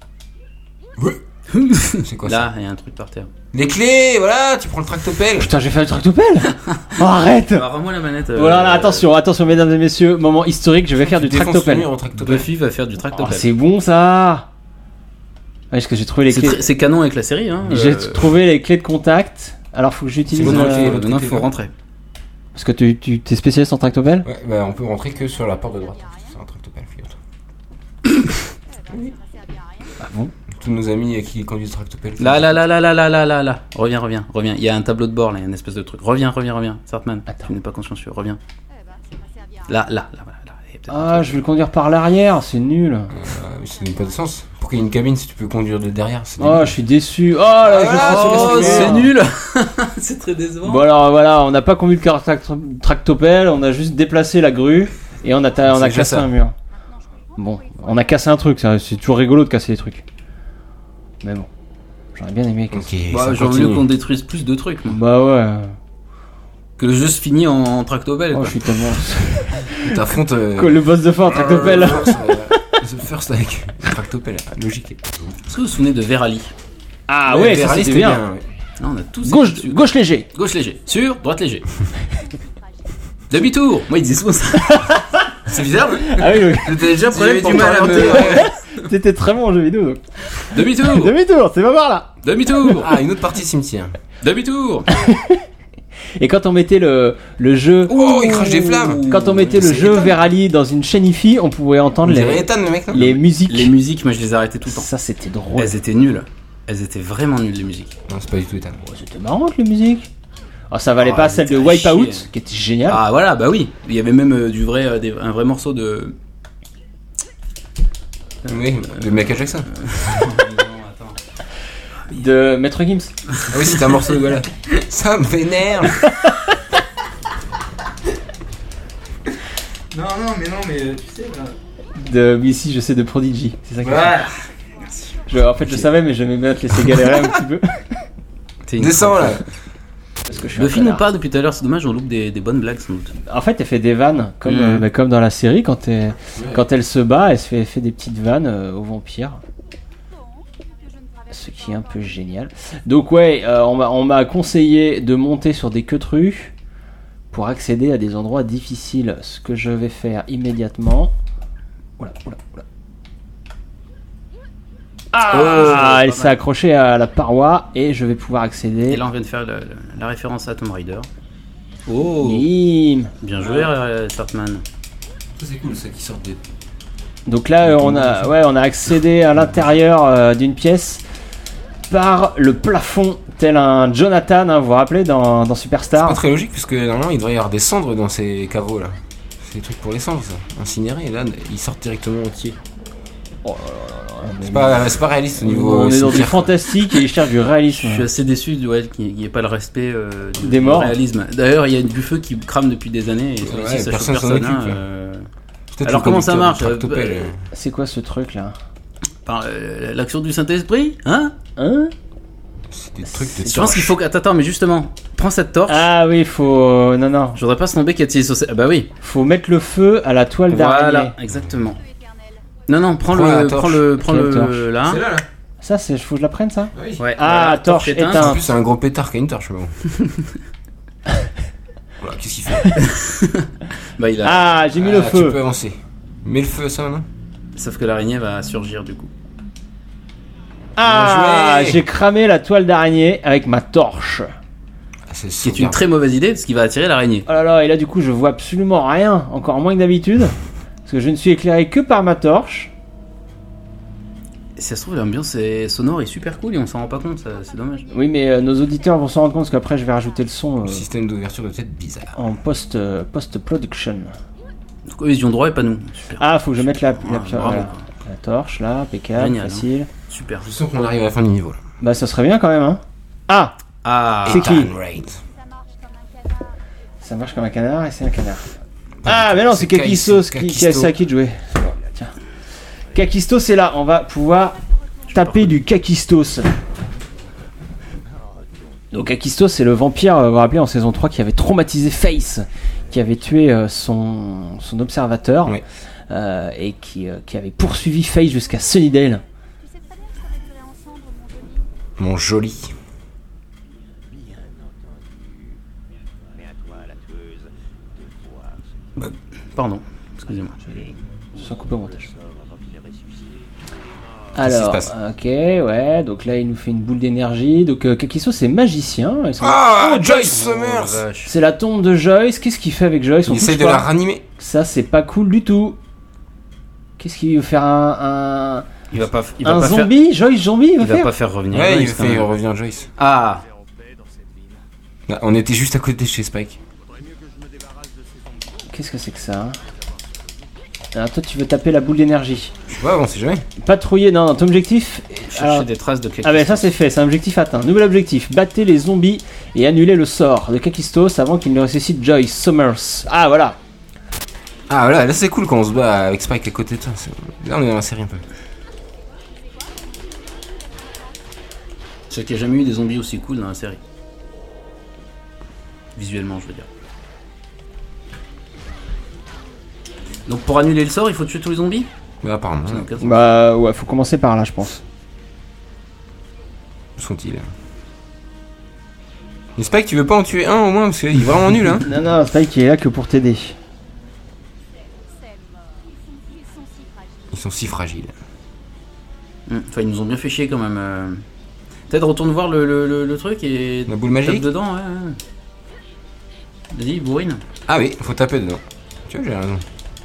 C'est quoi ça? Là, il y a un truc par terre. Les clés, voilà, tu prends le tractopelle. Putain, j'ai fait le tractopelle. Oh, arrête. Alors, rends-moi la manette. euh, Voilà, là, attention, attention, mesdames et messieurs, moment historique, je vais faire du Tu défonces le tractopelle. mur au tractopelle. Buffy va faire du Oh, tractopelle. c'est bon ça. Ouais, parce que j'ai trouvé les c'est clés. très- c'est canon avec la série. Hein. J'ai Euh, trouvé les clés de contact. Alors faut que j'utilise. C'est bon, euh, ok, l'autre Maintenant, côté, faut là. rentrer. Parce que tu, tu t'es spécialiste en tractopelle. Ouais, bah on peut rentrer que sur la porte de droite. C'est un tractopelle, figure-toi. Ah bon. Tous nos amis qui conduisent le tractopelle. Là, là, là, là, là, là, là, là, là. Reviens, reviens, reviens. Il y a un tableau de bord là, il y a une espèce de truc. Reviens, reviens, reviens. Sartman, Attends. tu n'es pas consciencieux. Reviens. Eh ben, ça m'a servi à rien. Là, là, là, voilà. Là. Il y a peut-être un Ah, truc. je vais le conduire par l'arrière, c'est nul. Euh, ça n'a pas de sens. Pour qu'il y ait une cabine, si tu peux conduire de derrière, c'est Oh, débile. je suis déçu. Oh là, je voilà, suis Oh, déçu. c'est nul. C'est très décevant. Bon alors voilà, on n'a pas conduit le car- tract- tractopelle, on a juste déplacé la grue et on a, ta- on C'est a déjà cassé ça. un mur. Bon, on a cassé un truc, ça, c'est toujours rigolo de casser des trucs. Mais bon, j'aurais bien aimé casser. Ok, Bah, ça j'aurais continue. voulu qu'on détruise plus de trucs. moi. Bah ouais. Que le jeu se finit en, en tractopelle. Oh, quoi. je suis tellement. T'affrontes euh, Cool, le boss de fin, tractopelle. euh, first, euh, The First avec le tractopelle, logique. Est-ce que vous vous souvenez de Verali? Ah ouais, ça Verali, c'était bien. ouais. Non, on a tous. Gauche, été dessus. gauche léger. Gauche léger. Sur, droite léger. Demi-tour. Moi, ils disent souvent ça. C'est bizarre, hein. Ah oui, C'était déjà un J'avais problème pour du mal à parler me- en oui. T'étais très bon en jeu vidéo donc. Demi-tour. Demi-tour, c'est pas par là. Demi-tour. Ah, une autre partie cimetière. Demi-tour. Et quand on mettait le, le jeu. Oh, il crache des flammes. Quand on mettait le C'est jeu Ethan. Verali dans une chaîne I F I, on pouvait On entendre dirait les, Ethan, le mec, non les musiques. Les musiques, moi, je les arrêtais tout le temps. Ça c'était drôle. Elles étaient nulles. Elles étaient vraiment nulles, les musiques. Non, c'est pas du tout Ethan. Oh, c'était marrant les musiques. Oh, ça valait Oh, pas elles celle de étaient à Wipeout, chier. qui était géniale. Ah, voilà, bah oui. Il y avait même euh, du vrai, euh, des- un vrai morceau de. Oui, de Michael Jackson. De Maître Gims. Ah oui, c'était un morceau de voilà. Ça me vénère. Non, non, mais non, mais tu sais, là. De, oui, si, je sais, de Prodigy. C'est ça que Voilà. je, en fait, je savais, mais j'aimais bien te laisser galérer un petit peu. T'es une Descends là. Parce que je suis un Buffy nous connard. parle depuis tout à l'heure, c'est dommage, on loupe des, des bonnes blagues sans doute. En fait, elle fait des vannes, comme, Mm. euh, bah, comme dans la série, quand elle, quand elle se bat, elle se fait, elle fait des petites vannes euh, aux vampires. Ce qui est un peu génial. Donc ouais, euh, on m'a on m'a conseillé de monter sur des queutrues pour accéder à des endroits difficiles. Ce que je vais faire immédiatement. Oula, oula, oula. Ah, Oh, elle pas s'est mal. accrochée à la paroi et je vais pouvoir accéder. Et là, on vient de faire la, la- la référence à Tomb Raider. Oh, Bim. bien joué, euh, Sartman. Ça c'est cool, ça qui sort des. Donc là, euh, on a, ouais, on a accédé à l'intérieur euh, d'une pièce par le plafond, tel un Jonathan, hein, vous vous rappelez, dans, dans C'est Superstar. pas très logique puisque normalement il devrait y avoir des cendres dans ces caveaux là. C'est des trucs pour les cendres ça. Incinérés et là ils sortent directement entiers. C'est pas, c'est pas réaliste au niveau. On euh, est dans du cimetière. fantastique et il cherche du réalisme. Je suis assez déçu du ouais, qu'il n'y ait pas le respect euh, du, Des du morts. réalisme. D'ailleurs, il y a du feu qui crame depuis des années et celui-ci, Ouais, ça personne chauffe s'en personne. occupe, hein, là. euh, Peut-être Alors, le comment ça conducteur marche, du tractopelle, euh, euh, C'est quoi ce truc là? par euh, l'action du Saint-Esprit, hein? Hein? C'est des trucs de Je pense qu'il faut que. Attends, attends, mais justement, prends cette torche. Ah oui, faut. Non, non. Je voudrais pas se tomber qu'il y a tiré sur. ces- Ah bah oui. Faut mettre le feu à la toile d'araignée. Voilà, exactement. Non, non, prends Prends la le, torche. prends le, prends Quelle le, torche là. C'est là là. Ça, c'est. Faut que je la prenne ça? Oui. Ouais. Ah, voilà, torche éteinte. En plus c'est un gros pétard qui a une torche mais bon. Voilà, qu'est-ce qu'il fait? Bah il a. Ah, j'ai mis Ah, le Tu feu. peux avancer. Mets le feu à ça maintenant. Sauf que l'araignée va surgir du coup. Ah, Bien joué. j'ai cramé la toile d'araignée avec ma torche. Ah, c'est Ce qui est une très mauvaise idée parce qu'il va attirer l'araignée. Oh là là, et là du coup je vois absolument rien, encore moins que d'habitude, parce que je ne suis éclairé que par ma torche. Si ça se trouve, l'ambiance est sonore est super cool et on s'en rend pas compte, ça, c'est dommage. Oui, mais euh, nos auditeurs vont s'en rendre compte parce qu'après je vais rajouter le son euh, Le système d'ouverture doit être bizarre. en post, euh, post-production. Donc, eux, ils y ont droit et pas nous. Super. Ah, faut que je mette la, la, Ah, bravo, voilà. quoi. La torche là, impeccable, Génial, facile. Super. Je sens qu'on arrive à la fin du niveau là. Bah, ça serait bien quand même, hein. Ah, Ah, c'est qui? Ethan Raid. Ça marche comme un canard et c'est un canard. Ah, mais non, c'est C'est Kakistos Kais- qui, qui a c'est à qui de jouer. Tiens. Kakistos est là, on va pouvoir taper du Kakistos. Donc Kakistos, c'est le vampire, euh, vous vous rappelez, en saison trois, qui avait traumatisé Face, qui avait tué euh, son, son observateur, Ouais. euh, et qui, euh, qui avait poursuivi Face jusqu'à Sunnydale. Tu sais très bien que ça va durer ensemble, mon joli. Mon joli. pardon. Excusez-moi. Sans couper au montage. Qu'est-ce qui se Alors, passe ok, ouais, donc là il nous fait une boule d'énergie. Donc euh, Kakistos c'est magicien. Ils sont- Ah, Oh, Joyce Oh, Summers. la vache. C'est la tombe de Joyce. Qu'est-ce qu'il fait avec Joyce? On Il touche essaye de pas. la ranimer. Ça c'est pas cool du tout. Qu'est-ce qu'il veut faire un, Il va pas, il un, va un pas faire. zombie? Joyce zombie il va Il va faire pas faire revenir. Ouais, il Joyce, quand fait même. revient Joyce. Ah, Là, on était juste à côté de chez Spike. Qu'est-ce que c'est que ça hein? Alors toi tu veux taper la boule d'énergie. Je sais pas, on sait jamais. Patrouiller, non, non, ton objectif. chercher Alors- des traces de quelque Ah ben ça c'est fait, c'est un objectif atteint. Nouvel objectif, battez les zombies et annulez le sort de Kakistos avant qu'il ne ressuscite Joyce Summers. Ah voilà. Ah voilà, là c'est cool quand on se bat avec Spike à côté de toi. C'est- Là on est dans la série un peu. C'est qu'il n'y a jamais eu des zombies aussi cool dans la série. Visuellement, je veux dire. Donc pour annuler le sort, il faut tuer tous les zombies. Bah apparemment. C'est Où un cas- Bah ouais, faut commencer par là je pense. sont-ils? Mais Spike, tu veux pas en tuer un au moins parce qu'il est vraiment nul hein. Non non, Spike il est là que pour t'aider. C'est mort. Ils sont si fragiles. Ils sont si fragiles. Hum, Enfin, ils nous ont bien fait chier quand même. euh. Peut-être retourne voir le, le, le, le truc et La boule tape magique. dedans. Ouais, ouais. Vas-y, bourrine. Ah oui, faut taper dedans. Tu vois, j'ai raison.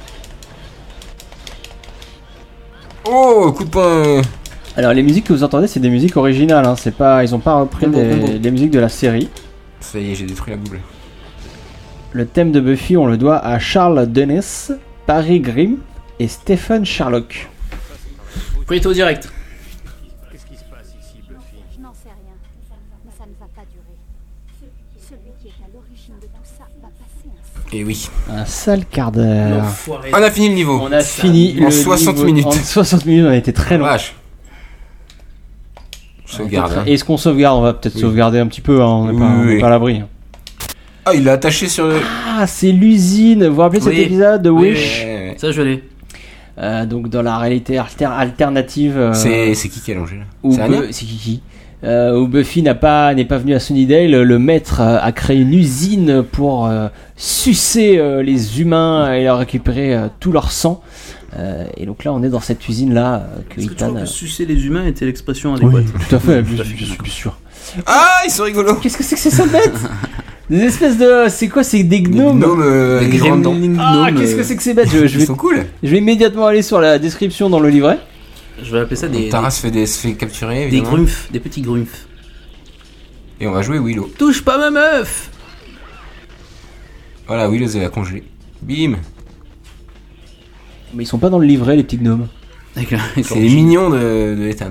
Oh, coup de poing. Alors les musiques que vous entendez c'est des musiques originales, hein. C'est pas, ils ont pas repris Combo, des, combo. des musiques de la série. Ça y est, j'ai détruit la boule. Le thème de Buffy on le doit à Charles Dennis, Barry Grimm et Stephen Sherlock. Prito direct. Je n'en sais rien, mais ça ne va pas durer. Celui qui est à l'origine de tout ça va passer un Et oui. Un sale quart d'heure. L'enfoiré. On a fini le niveau. On a fini En le soixante niveau- minutes. En soixante minutes, on a été très long. Vache. Sauvegarde. hein. Et est-ce qu'on sauvegarde? On va peut-être Oui. sauvegarder un petit peu, hein. On n'est Oui, pas, on est oui. pas à l'abri. Ah, il l'a attaché sur le. Ah, c'est l'usine. Vous vous rappelez cet Oui. épisode de Oui, Wish? Ouais, ouais. Ça, je l'ai. Euh, Donc dans la réalité alter- alternative. euh, C'est c'est qui qui a longé là? où C'est Anya Bu- c'est Kiki. Euh, où Buffy n'a pas n'est pas venu à Sunnydale, le maître euh, a créé une usine pour euh, sucer euh, les humains et leur récupérer euh, tout leur sang. Euh, et donc là, on est dans cette usine là euh, que Est-ce que tu Ethan. crois euh, que sucer les humains était l'expression adéquate? tout à fait, Tout bien à fait, sûr, d'accord. bien sûr. Ah, ils sont rigolos. Qu'est-ce que c'est que ces sales bêtes? Des espèces de, c'est quoi? C'est des Des gnomes. gnomes euh, avec des grandes dents. gremlins Ah, gnomes, qu'est-ce que euh, c'est que ces bêtes? je, je Ils vais, sont cool. je vais immédiatement aller sur la description dans le livret. Je vais appeler ça des, Taras se fait, des, se fait capturer des, des évidemment. grumpfs, des petits grumpfs. Et on va jouer Willow. Touche pas ma meuf! Voilà, Willow elle a congelé. Bim. Mais ils sont pas dans le livret, les petits gnomes. Avec la- avec C'est leur- les mignons de, de Ethan.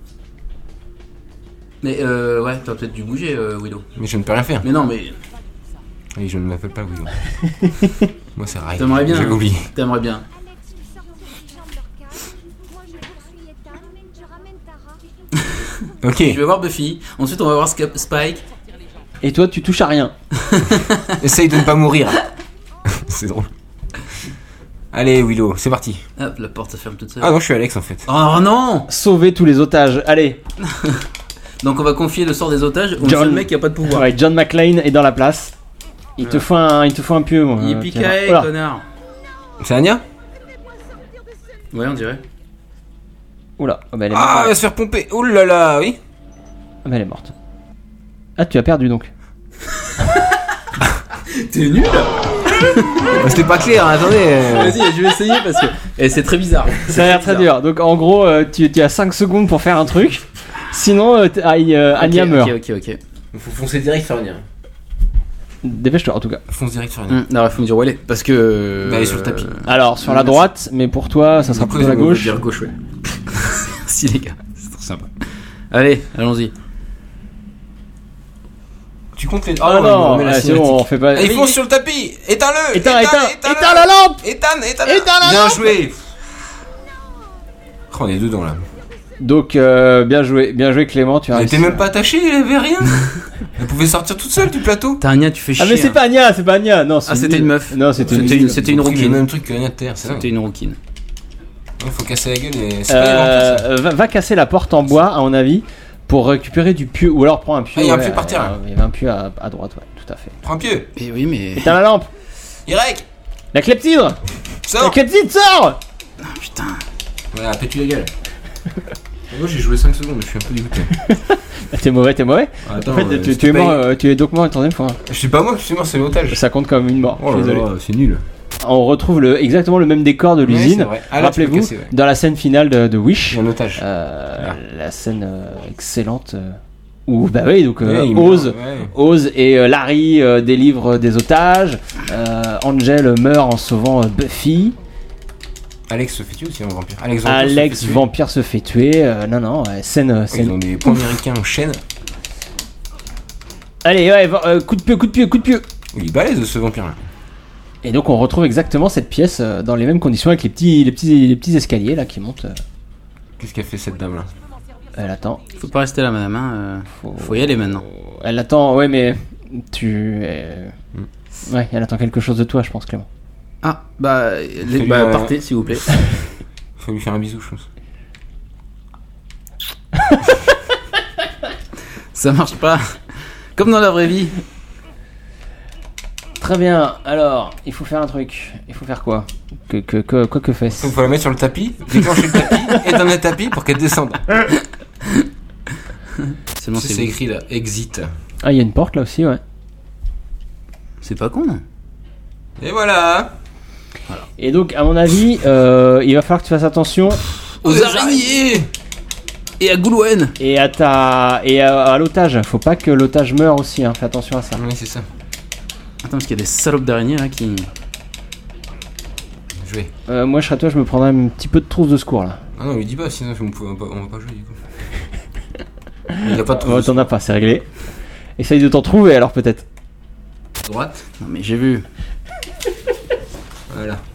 Mais euh, ouais, t'as peut-être dû bouger, euh, Willow. Mais je ne peux rien faire. Mais non, mais Oui, je ne m'appelle pas Willow. Moi c'est Ray. T'aimerais bien. J'ai oublié. t'aimerais bien. Alex, ils sortent ces gens de leur cave. Moi, je poursuis Ethan. Je ramène Tara. Ok. Je vais voir Buffy. Ensuite, on va voir Sca- Spike. Et toi, tu touches à rien. Essaye de ne pas mourir. C'est drôle. Allez Willow, c'est parti. Hop, la porte se ferme toute seule. Ah non, je suis Alex en fait. Oh non! Sauver tous les otages. Allez. Donc on va confier le sort des otages au John. seul mec qui a pas de pouvoir. Ouais, John McClane est dans la place. Il te Ouais. faut un, il te faut un pieu, moi. Yippee Tiens. ki Voilà. connard. C'est Anya? Ouais, on dirait. Oula, oh, bah, elle est morte. Ah, elle va se faire pomper. Oh là là, oui. Ah, bah, elle est morte. Ah, tu as perdu donc. T'es nul! C'était pas clair, hein, attendez. euh. Vas-y, je vais essayer parce que et c'est très bizarre. Ça a l'air très dur. Donc en gros, euh, tu, tu as cinq secondes pour faire un truc. Sinon, euh, t- aïe, euh, Anya Ok, meurt. Ok, ok, ok. Faut foncer direct sur Anya. Dépêche-toi en tout cas. Fonce direct sur Anya. Hum, alors, il faut me dire où elle est parce que. Bah, elle est sur le tapis. Alors sur la droite, mais pour toi, ça sera Du coup, plutôt la je vais gauche. Dire gauche, ouais. Merci les gars, c'est trop sympa. Allez, allons-y. Tu comptes les. Ah il me non, remet la ah, c'est bon, cinématique. on fait pas. Ah, il fonce sur le tapis. Éteins-le. Éteins, éteins, éteins, éteins la lampe. Éteins, éteins. Éteins la Bien lampe. joué. Oh, on est dedans là. Donc euh, bien joué, bien joué Clément, tu as Elle réussi. était même pas attachée, elle avait rien. Elle pouvait sortir toute seule du plateau. Tania, tu fais chier. Ah mais c'est hein. pas Anya, c'est pas Anya, non. c'est Ah, c'était une meuf. Non, c'était C'était une. une- c'était une Ils ont pris rouquine. le même truc que Anya de terre, c'est C'était vrai. une rouquine. Il faut casser la gueule et. C'est pas les vampires, ça. Euh, va, va casser la porte en bois, à mon avis, pour récupérer du pieu, ou alors prends un pieu. Ah, il y a un ouais, pieu par terre, euh, là. Il y avait un pieu à, à droite, ouais, tout à fait. Prends un pieu. Et oui, mais. Éteins la lampe. Irek, La clepsydre. La sors. clepsydre sort. Ah, putain. Voilà, pète-lui la gueule. Moi j'ai joué cinq secondes, je suis un peu dégoûté. T'es mauvais, t'es mauvais. Attends, En fait, euh, tu, c'est tu es pas- mort, euh, tu es donc mort une troisième fois. Je suis pas moi, je suis mort, c'est l'otage. Ça compte comme une mort. Oh je suis là désolé. là, c'est nul. On retrouve le, exactement le même décor de Ouais, l'usine. c'est vrai. Ah, là, tu peux Rappelez-vous, casser, ouais. dans la scène finale de, de Wish, Je suis un otage. euh, Ah. la scène euh, excellente euh, où, bah oui, donc euh, Ouais, il Oz, meurt, ouais. Oz et euh, Larry euh, délivrent des otages. Euh, Angel meurt en sauvant euh, Buffy. Alex se fait tuer aussi en vampire. Alex Vampire Alex se fait tuer. Vampire se fait tuer. Euh, non, non, ouais, scène. euh, Ouais, scène- Ils ont des points américains en chaîne. Allez, ouais, va- euh, coup de pied, coup de pied, coup de pied. Il est balèze ce vampire là. Et donc on retrouve exactement cette pièce euh, dans les mêmes conditions avec les petits, les petits, les petits escaliers là qui montent. euh. Qu'est-ce qu'a fait cette dame là? Elle attend. Faut pas rester là, madame. Hein. euh, Faut y aller maintenant. Elle attend, ouais, mais tu. euh, Ouais, elle attend quelque chose de toi, je pense, Clément. Ah, bah, les- Salut, bah euh, partez, s'il vous plaît. Faut lui faire un bisou, je pense. Ça marche pas. Comme dans la vraie vie. Très bien, alors, il faut faire un truc. Il faut faire quoi que, que, que, Quoi que Il fait-ce faut la mettre sur le tapis, déclencher le tapis, éteindre le tapis pour qu'elle descende. Seulement C'est c'est c'est écrit là, exit. Ah, il y a une porte là aussi, ouais. C'est pas con. Et voilà. Et donc, à mon avis, euh, il va falloir que tu fasses attention Aux Aux araignées et à Goulwen. et à ta et à, à l'otage. Faut pas que l'otage meure aussi, hein. Fais attention à ça. Oui, c'est ça. Attends, parce qu'il y a des salopes d'araignées là qui. Jouer. Euh, moi, je serais toi, je me prendrais un petit peu de trousse de secours là. Ah non, lui dis pas, sinon on, peut, on, va pas, on va pas jouer du coup. Il a pas de Oh, trousse. t'en as pas, c'est réglé. Essaye de t'en trouver alors peut-être. Droite. Non, mais j'ai vu. Voilà.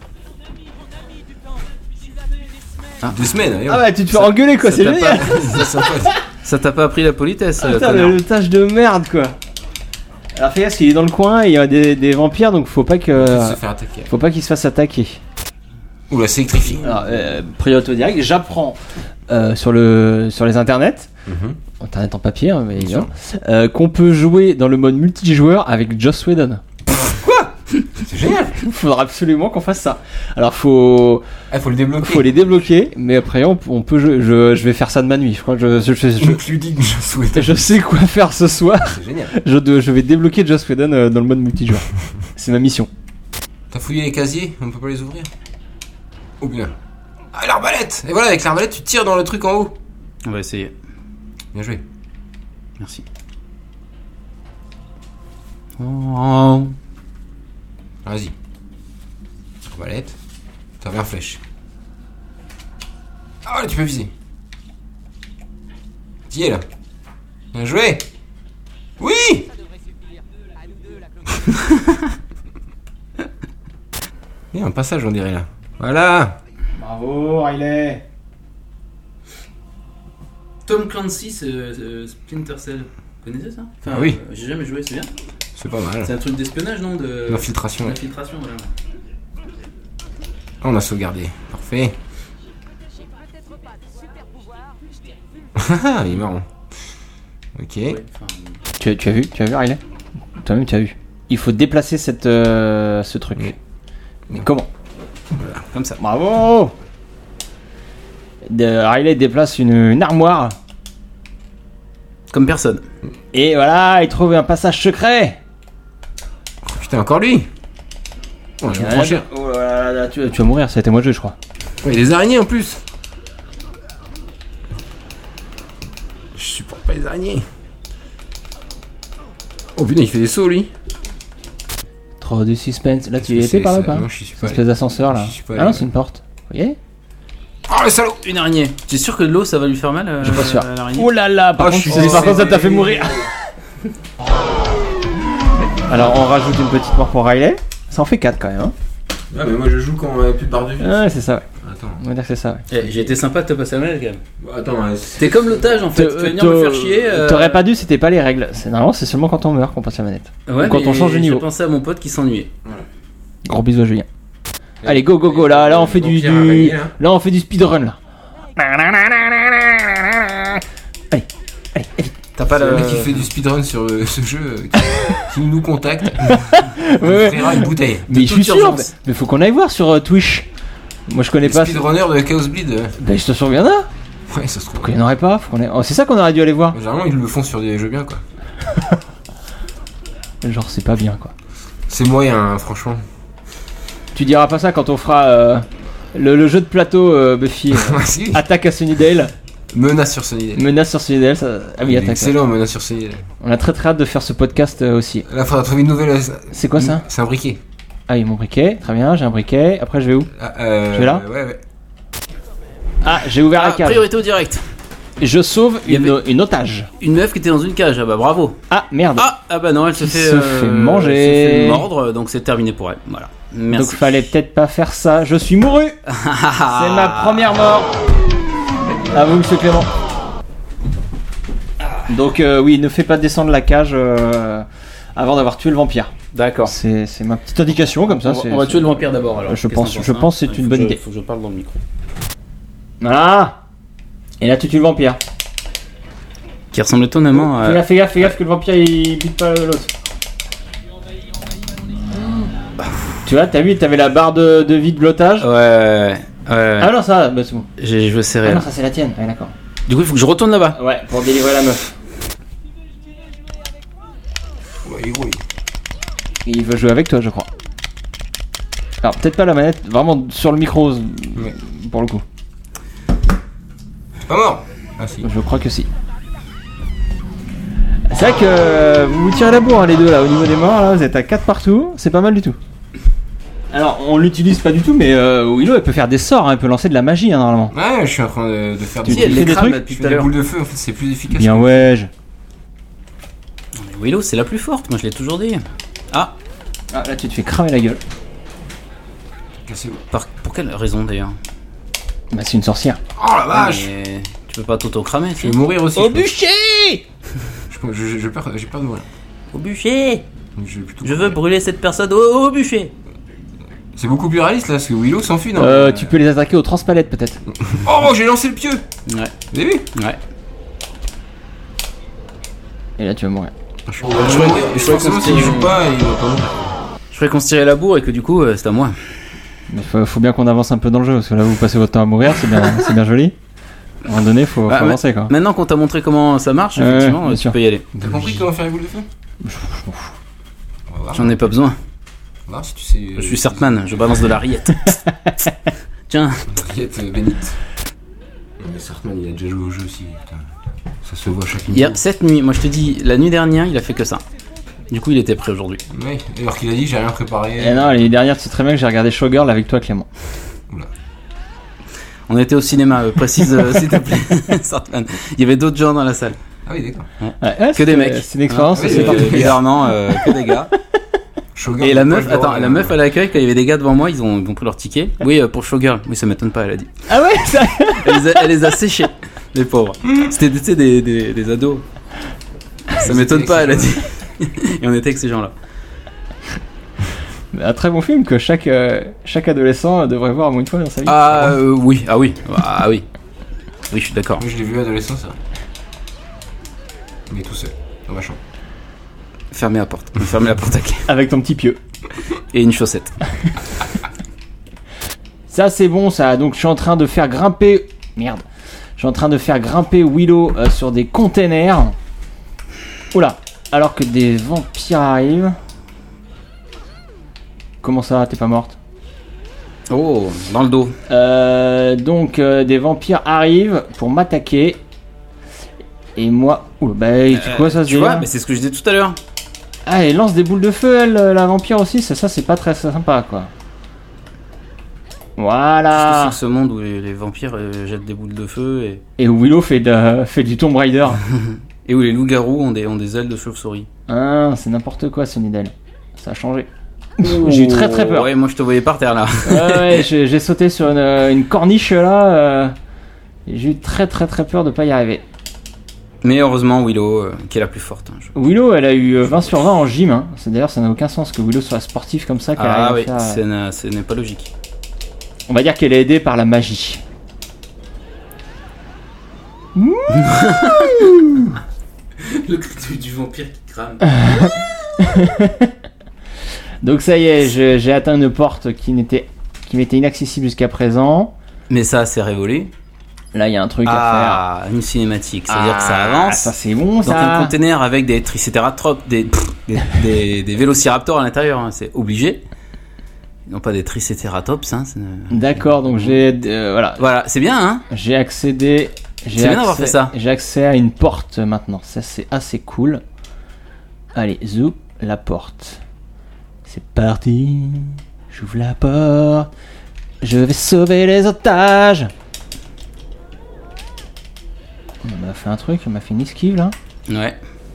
Ah. Deux semaines, allez, Ah ouais, tu te fais engueuler quoi, Ça c'est t'a génial. pas- c'est sympa. Ça t'a pas appris la politesse, Ah, euh, putain, connard. le, le tâche de merde quoi. Alors fais gaffe, qu'il est dans le coin et il y a des, des vampires donc faut pas que Se faire attaquer. faut pas qu'il se fasse attaquer. Oula, c'est électrifié. Alors euh, priorité au direct, j'apprends euh, sur le sur les internets, Mhm. internet en papier hein, mais Bien évidemment, euh, qu'on peut jouer dans le mode multijoueur avec Joss Whedon. C'est génial. Il faudra absolument qu'on fasse ça. Alors faut Ah, faut le débloquer. faut les débloquer, mais après on, on peut jouer- je, je vais faire ça de ma nuit. Je crois que je je, je, je- Donc, lui dis que je souhaite. je sais quoi faire ce soir. C'est génial. Je, de- je vais débloquer Joss Whedon euh, dans le mode multijoueur. C'est ma mission. T'as fouillé les casiers, on peut pas les ouvrir. Oh bien. Ah, l'arbalète. Et voilà, avec l'arbalète, tu tires dans le truc en haut. On va essayer. Bien joué. Merci. Oh. Vas-y. Arbalète. T'avais un flèche. Ah, là, tu peux viser. T'y es là. Bien joué. Oui. Il y a un passage, on dirait là. Voilà. Bravo, Riley. Tom Clancy, c'est euh, Splinter Cell. Vous connaissez ça? Ah oui. euh, J'ai jamais joué, c'est bien. C'est pas mal. C'est un truc d'espionnage, non? De... L'infiltration. Ouais. L'infiltration, voilà. On a sauvegardé. Parfait. Ah, il est marrant. Ok. Ouais, enfin, Tu, tu as vu, tu as vu Riley? Toi-même tu as vu. Il faut déplacer cette euh, ce truc. Oui. Mais comment? comme ça. Bravo. De, Riley déplace une, une armoire Comme personne. et voilà, il trouve un passage secret. Oh, putain, encore lui. Oh, je vais Ah, franchir. oh là là là, tu, tu vas mourir, c'était moi le jeu, je crois. Ouais, les araignées en plus. Je supporte pas les araignées. Oh putain, il fait des sauts lui. Trop de suspense. Là, tu y C'est- étais par là ou c'est- pas? non, je suis pas Espèce d'ascenseur là. Je suis pas Ah non, allé. c'est une porte. Vous voyez? Oh le salaud. Une araignée. Tu es sûr que de l'eau ça va lui faire mal euh, Je suis pas sûr. à l'araignée Oh là là, par Oh, contre, je suis c'est- par contre, ça t'a fait décédé. mourir. Alors, on rajoute une petite mort pour Riley. Ça en fait quatre quand même. Hein. Ah mais moi je joue quand on a plus de barre de vie. Ouais, c'est ça, ouais. Attends. On va dire que c'est ça, ouais. Eh, J'ai été sympa de te passer la manette quand même. Bon, attends. ouais, c'est- T'es comme l'otage en fait. Tu vas venir me faire chier. euh, T'aurais pas dû, c'était pas les règles. C'est normalement, c'est seulement quand on meurt qu'on passe la manette. Ouais, quand mais on change de niveau. J'ai pensé à mon pote qui s'ennuyait. Gros bisous à Julien. Allez, go, go, go. Là, là, on fait du, Vampire du... araignée, là. là, on fait du speedrun là. Allez, allez, allez. T'as pas C'est le. le mec qui fait du speedrun sur euh, ce jeu euh, qui, qui nous contacte. Ouais, On ouais. offrira une bouteille. Mais je suis toute sûr. urgence. Mais faut qu'on aille voir sur euh, Twitch. Moi, je connais Le pas. speedrunner de Chaos Bleed. euh, Ben, je te souviens là. Ouais, ça se trouve. Qu'il n'y en aurait pas. Faut qu'on ait- oh, c'est ça qu'on aurait dû aller voir. Généralement, ils le font sur des jeux bien quoi. Genre, c'est pas bien quoi. C'est moyen, hein, franchement. Tu diras pas ça quand on fera euh, le, le jeu de plateau euh, Buffy. euh, Ouais, si. attaque à Sunnydale. Menace sur Sunnydale. Menace sur Sunnydale. Ça... Ah oui, Il est attaque. excellent, Menace sur Sunnydale. On a très très hâte de faire ce podcast euh, aussi. Là, faudra trouver une nouvelle. euh, C'est quoi ça? C'est un briquet. Ah oui, mon briquet. Très bien, j'ai un briquet. Après, je vais où? Ah, euh, Je vais là Ouais, ouais. Ah, j'ai ouvert Ah, la cage. priorité au direct. Je sauve Il y une, une otage. Une meuf qui était dans une cage. Ah bah bravo. Ah merde. Ah, ah bah non, elle se Qui fait, se euh, fait manger. Elle se fait mordre, donc c'est terminé pour elle. Voilà. Merci. Donc fallait peut-être pas faire ça. Je suis mouru. C'est ma première mort. À vous, monsieur Clément. Donc euh, oui, ne fais pas descendre la cage euh, avant d'avoir tué le vampire. D'accord. C'est c'est ma petite indication comme ça. On va, c'est- on va c'est- tuer le vampire d'abord alors. Je Qu'est-ce pense- que t'en je penses, pense que hein c'est une Faut bonne que je- idée. Faut que je parle dans le micro. Voilà. Et là, tu tues le vampire. Qui ressemble étonnamment Fais à. gaffe, fais gaffe, fais gaffe que le vampire il bute pas l'autre. Tu vois, t'as vu, t'avais la barre de, de vie de blocage. Ouais, ouais, ouais. Ah non, ça, bah c'est bon. J'ai- Je veux serrer. Ah non, là. ça c'est la tienne. Ouais, d'accord. Du coup, il faut que je retourne là-bas. Ouais, pour délivrer la meuf. Ouais, il est gros, lui. Et il veut jouer avec toi, je crois. Alors, peut-être pas la manette, vraiment sur le micro, Ouais. pour le coup. Pas mort. Ah si. Je crois que si. C'est vrai que euh, vous vous tirez la bourre, hein, les deux, là, au niveau des morts, là, vous êtes à quatre partout, c'est pas mal du tout. Alors, on l'utilise pas du tout, mais euh, Willow, elle peut faire des sorts, hein, elle peut lancer de la magie, hein, normalement. Ouais, je suis en train de, de faire Tu des dis, elle fait les des crame trucs là Je depuis fais tout à des l'heure. boules de feu, en fait, c'est plus efficace. Bien, ouais. je- Willow, c'est la plus forte, moi je l'ai toujours dit. Ah, Ah, là, tu te fais cramer la gueule. Cassez-vous. par... pour quelle raison d'ailleurs? Bah, c'est une sorcière. Oh la vache. Mais tu peux pas t'auto-cramer, Je si. vais mourir aussi. Au je pense. bûcher! Je, je, je, je peur, j'ai peur de mourir. Au bûcher! Donc, je vais plutôt Je veux courir. brûler cette personne au, au bûcher! C'est beaucoup plus réaliste là, parce que Willow s'enfuit, non Euh, tu peux les attaquer au transpalette, peut-être. Oh, j'ai lancé le pieu. Ouais, Vous avez vu? ouais. Et là, tu vas mourir. Je suis je vais mourir. je crois Forcément, qu'on s'il s'est- joue pas, il va pas mourir. Je ferais qu'on se tirait la bourre et que du coup, euh, c'est à moi. Mais faut, faut bien qu'on avance un peu dans le jeu, parce que là, vous passez votre temps à mourir, c'est bien, c'est bien joli. À un moment donné, faut, faut Ah, mais- avancer, quoi. Maintenant qu'on t'a montré comment ça marche, Ouais, effectivement, bien tu sûr. peux y aller. T'as compris comment faire les boules de feu? On va voir. J'en ai pas besoin. On va voir si tu sais. euh, Je suis Sartman, je balance de la rillette. Tiens, Riette euh, bénite. Non, mais Sartman, il a déjà joué au jeu aussi. Putain. Ça se voit chaque il y a minute. cette nuit, moi je te dis, la nuit dernière, il a fait que ça. Du coup, il était prêt aujourd'hui. Ouais, alors qu'il a dit, j'ai rien préparé. Et non, l'année dernière, tu sais très bien que j'ai regardé Showgirl avec toi, Clément. On était au cinéma, euh, précise euh, s'il te plaît, Sartman. Il y avait d'autres gens dans la salle. Ah oui, d'accord. Ouais, ouais, Que c'était- des mecs. C'est une expérience Hein, assez oui, Et, particulière. bizarrement, euh, que des gars. Showgirl, Et la moi, meuf, je le attends, vois, la euh, meuf à l'accueil, quand il y avait des gars devant moi, ils ont, ils ont pris leur ticket. Oui, euh, pour Showgirl. Oui, ça m'étonne pas, elle a dit. Ah ouais, ça... Elle les a, elle les a séchés, les pauvres. C'était tu sais, des, des, des ados. Ça m'étonne pas, elle a dit. Et on était avec ces gens-là. Un très bon film que chaque, euh, chaque adolescent devrait voir au moins une fois dans sa vie. Ah euh, oui, ah oui, ah oui. Oui, je suis d'accord. Moi, je l'ai vu adolescent, ça. Mais tout seul, dans ma chambre. Fermez la porte. Fermez la porte à clé. Avec ton petit pieu. Et une chaussette. Ça, c'est bon, ça. Donc, je suis en train de faire grimper... Merde. Je suis en train de faire grimper Willow euh, sur des containers. Oula. Alors que des vampires arrivent. Comment ça, t'es pas morte? Oh, dans le dos. Euh, donc euh, des vampires arrivent pour m'attaquer. Et moi... Ouh, bah c'est quoi ça? Tu vois, mais c'est ce que je disais tout à l'heure. Ah, elle lance des boules de feu, elle, la vampire aussi. Ça, ça c'est pas très sympa, quoi. Voilà. C'est ce monde où les, les vampires euh, jettent des boules de feu et... Et où Willow fait, de, fait du Tomb Raider. Et où les loups-garous ont des, ont des ailes de chauve-souris. Ah, c'est n'importe quoi, ce Nidel. Ça a changé. J'ai eu très très peur. Ouais, moi je te voyais par terre là. Ouais, ouais, j'ai, j'ai sauté sur une, une corniche là. Euh, et j'ai eu très très très peur de pas y arriver. Mais heureusement, Willow, euh, qui est la plus forte. Hein, je... Willow, elle a eu vingt sur vingt en gym. Hein. C'est, d'ailleurs, ça n'a aucun sens que Willow soit sportive comme ça. Qu'elle ah oui, faire, c'est euh... ce n'est pas logique. On va dire qu'elle est aidée par la magie. Le cri du vampire qui crame. Donc ça y est, je, j'ai atteint une porte qui n'était qui m'était inaccessible jusqu'à présent. Mais ça, c'est révolu. Là, il y a un truc ah, à faire. Une cinématique, c'est-à-dire ah, que ça avance. Ça, c'est bon, ça. Donc un container avec des tricératopes, des, des, des, des vélociraptors à l'intérieur, hein, c'est obligé. Non pas des tricératopes, hein. C'est... D'accord, donc j'ai euh, voilà. Voilà, c'est bien, hein. J'ai accédé. J'ai c'est bien accès, d'avoir fait ça. J'ai accès à une porte maintenant. Ça, c'est assez cool. Allez, zou, la porte. C'est parti. J'ouvre la porte. Je vais sauver les otages. On m'a fait un truc, on m'a fait une esquive là. Ouais.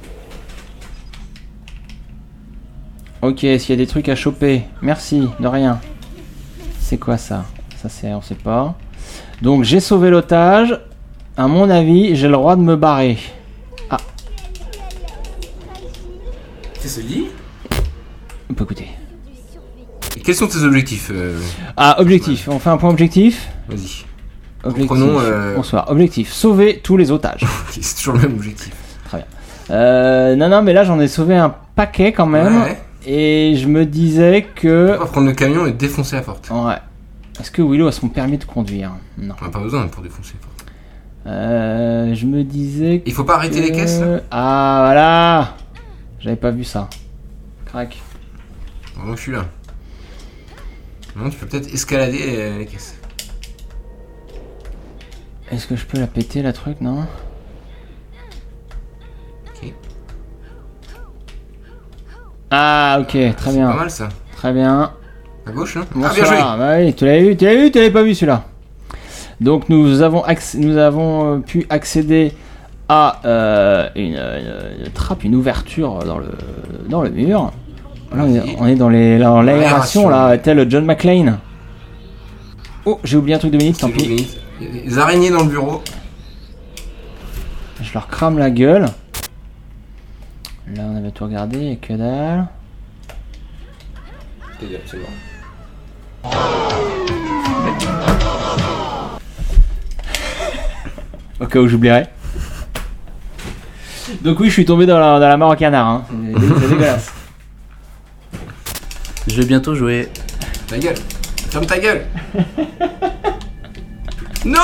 Ok, est-ce qu'il y a des trucs à choper? Merci, de rien. C'est quoi ça? Ça c'est, on sait pas. Donc j'ai sauvé l'otage. À mon avis, j'ai le droit de me barrer. Ah. Qu'est-ce que ça dit? On peut écouter. Et quels sont tes objectifs euh... Ah, objectif. On fait un point objectif. Vas-y. Objectif. Prenons, euh... Bonsoir. Objectif. Sauver tous les otages. C'est toujours le même objectif. Très bien. Euh, non, non, mais là j'en ai sauvé un paquet quand même. Ouais. Et je me disais que. On va prendre le camion et défoncer la porte. Ouais. Est-ce que Willow a son permis de conduire? Non. On n'a pas besoin pour défoncer la porte. Euh, je me disais. Il faut pas arrêter que... les caisses là. Ah, voilà. J'avais pas vu ça. Crac. Moi je suis là. Non, tu peux peut-être escalader euh, les caisses. Est-ce que je peux la péter la truc, non? Ok. Ah, ok, très C'est bien. pas mal ça. Très bien. À gauche, hein. Bonsoir. Ah, bien joué. Bah oui, tu l'avais vu, tu l'avais vu, tu l'avais pas vu celui-là. Donc nous avons, acc- nous avons pu accéder à euh, une, une, une trappe, une ouverture dans le, dans le mur. Là, on, est, on est dans les, là, dans l'aération, là, tel John McClane. Oh, j'ai oublié un truc de minute, tant pis. Il y a des araignées dans le bureau. Je leur crame la gueule. Là, on avait tout regardé, et que dalle. C'est bon. Au cas où j'oublierais. Donc oui, je suis tombé dans la, dans la mare au canard. Hein. C'est, c'est dégueulasse. Je vais bientôt jouer. Ta gueule. Ferme ta gueule. Non.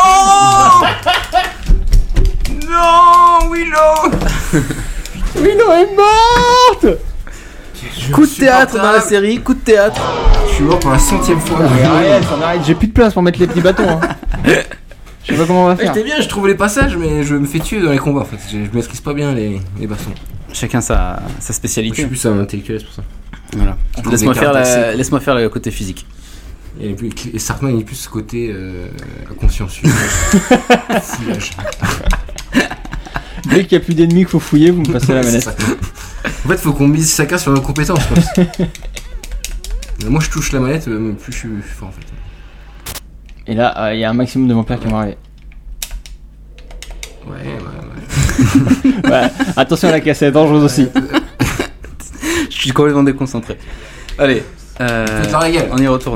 Non, Willow. Willow est morte. Coup de théâtre dans la série, coup de théâtre. Je suis mort pour la centième fois. Mais arrête, on arrête, j'ai plus de place pour mettre les petits bâtons. Hein. Je sais pas comment on va Ouais, faire. j'étais bien, je trouve les passages, mais je me fais tuer dans les combats en fait. Je, je maîtrise pas bien les, les bastons. Chacun sa, sa Je spécialité. suis plus un intellectuel, c'est pour ça. Voilà. Je trouve Laisse-moi des faire, cartes la, assez- laisse-moi faire le côté physique. Et, puis- et Sartman, il est plus ce côté euh, consciencieux. Fouillage. Dès qu'il n'y a plus d'ennemis qu'il faut fouiller, vous me passez la C'est manette. ça. En fait, faut qu'on mise chacun sur nos compétences. je pense. Mais moi, je touche la manette, euh, plus je suis fort en fait. Et là, il euh, y a un maximum de vampires qui vont arriver. Ouais, ouais, ouais. Ouais, attention à la caisse, elle est dangereuse aussi. Je suis complètement déconcentré. Allez, euh, Faites-leur la gueule. on y retourne.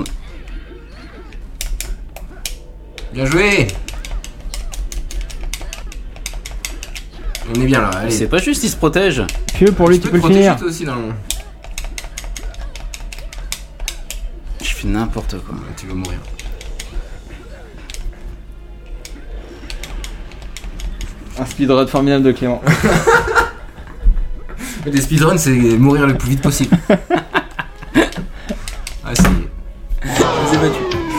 Bien joué. On est bien là, allez. C'est pas juste, il se protège. Pieux, pour lui, tu peux le protéger finir. toi aussi dans le... Je fais n'importe quoi. Tu vas mourir. Un speedrun formidable de Clément. Les speedruns, c'est mourir le plus vite possible. Ouais, c'est battu.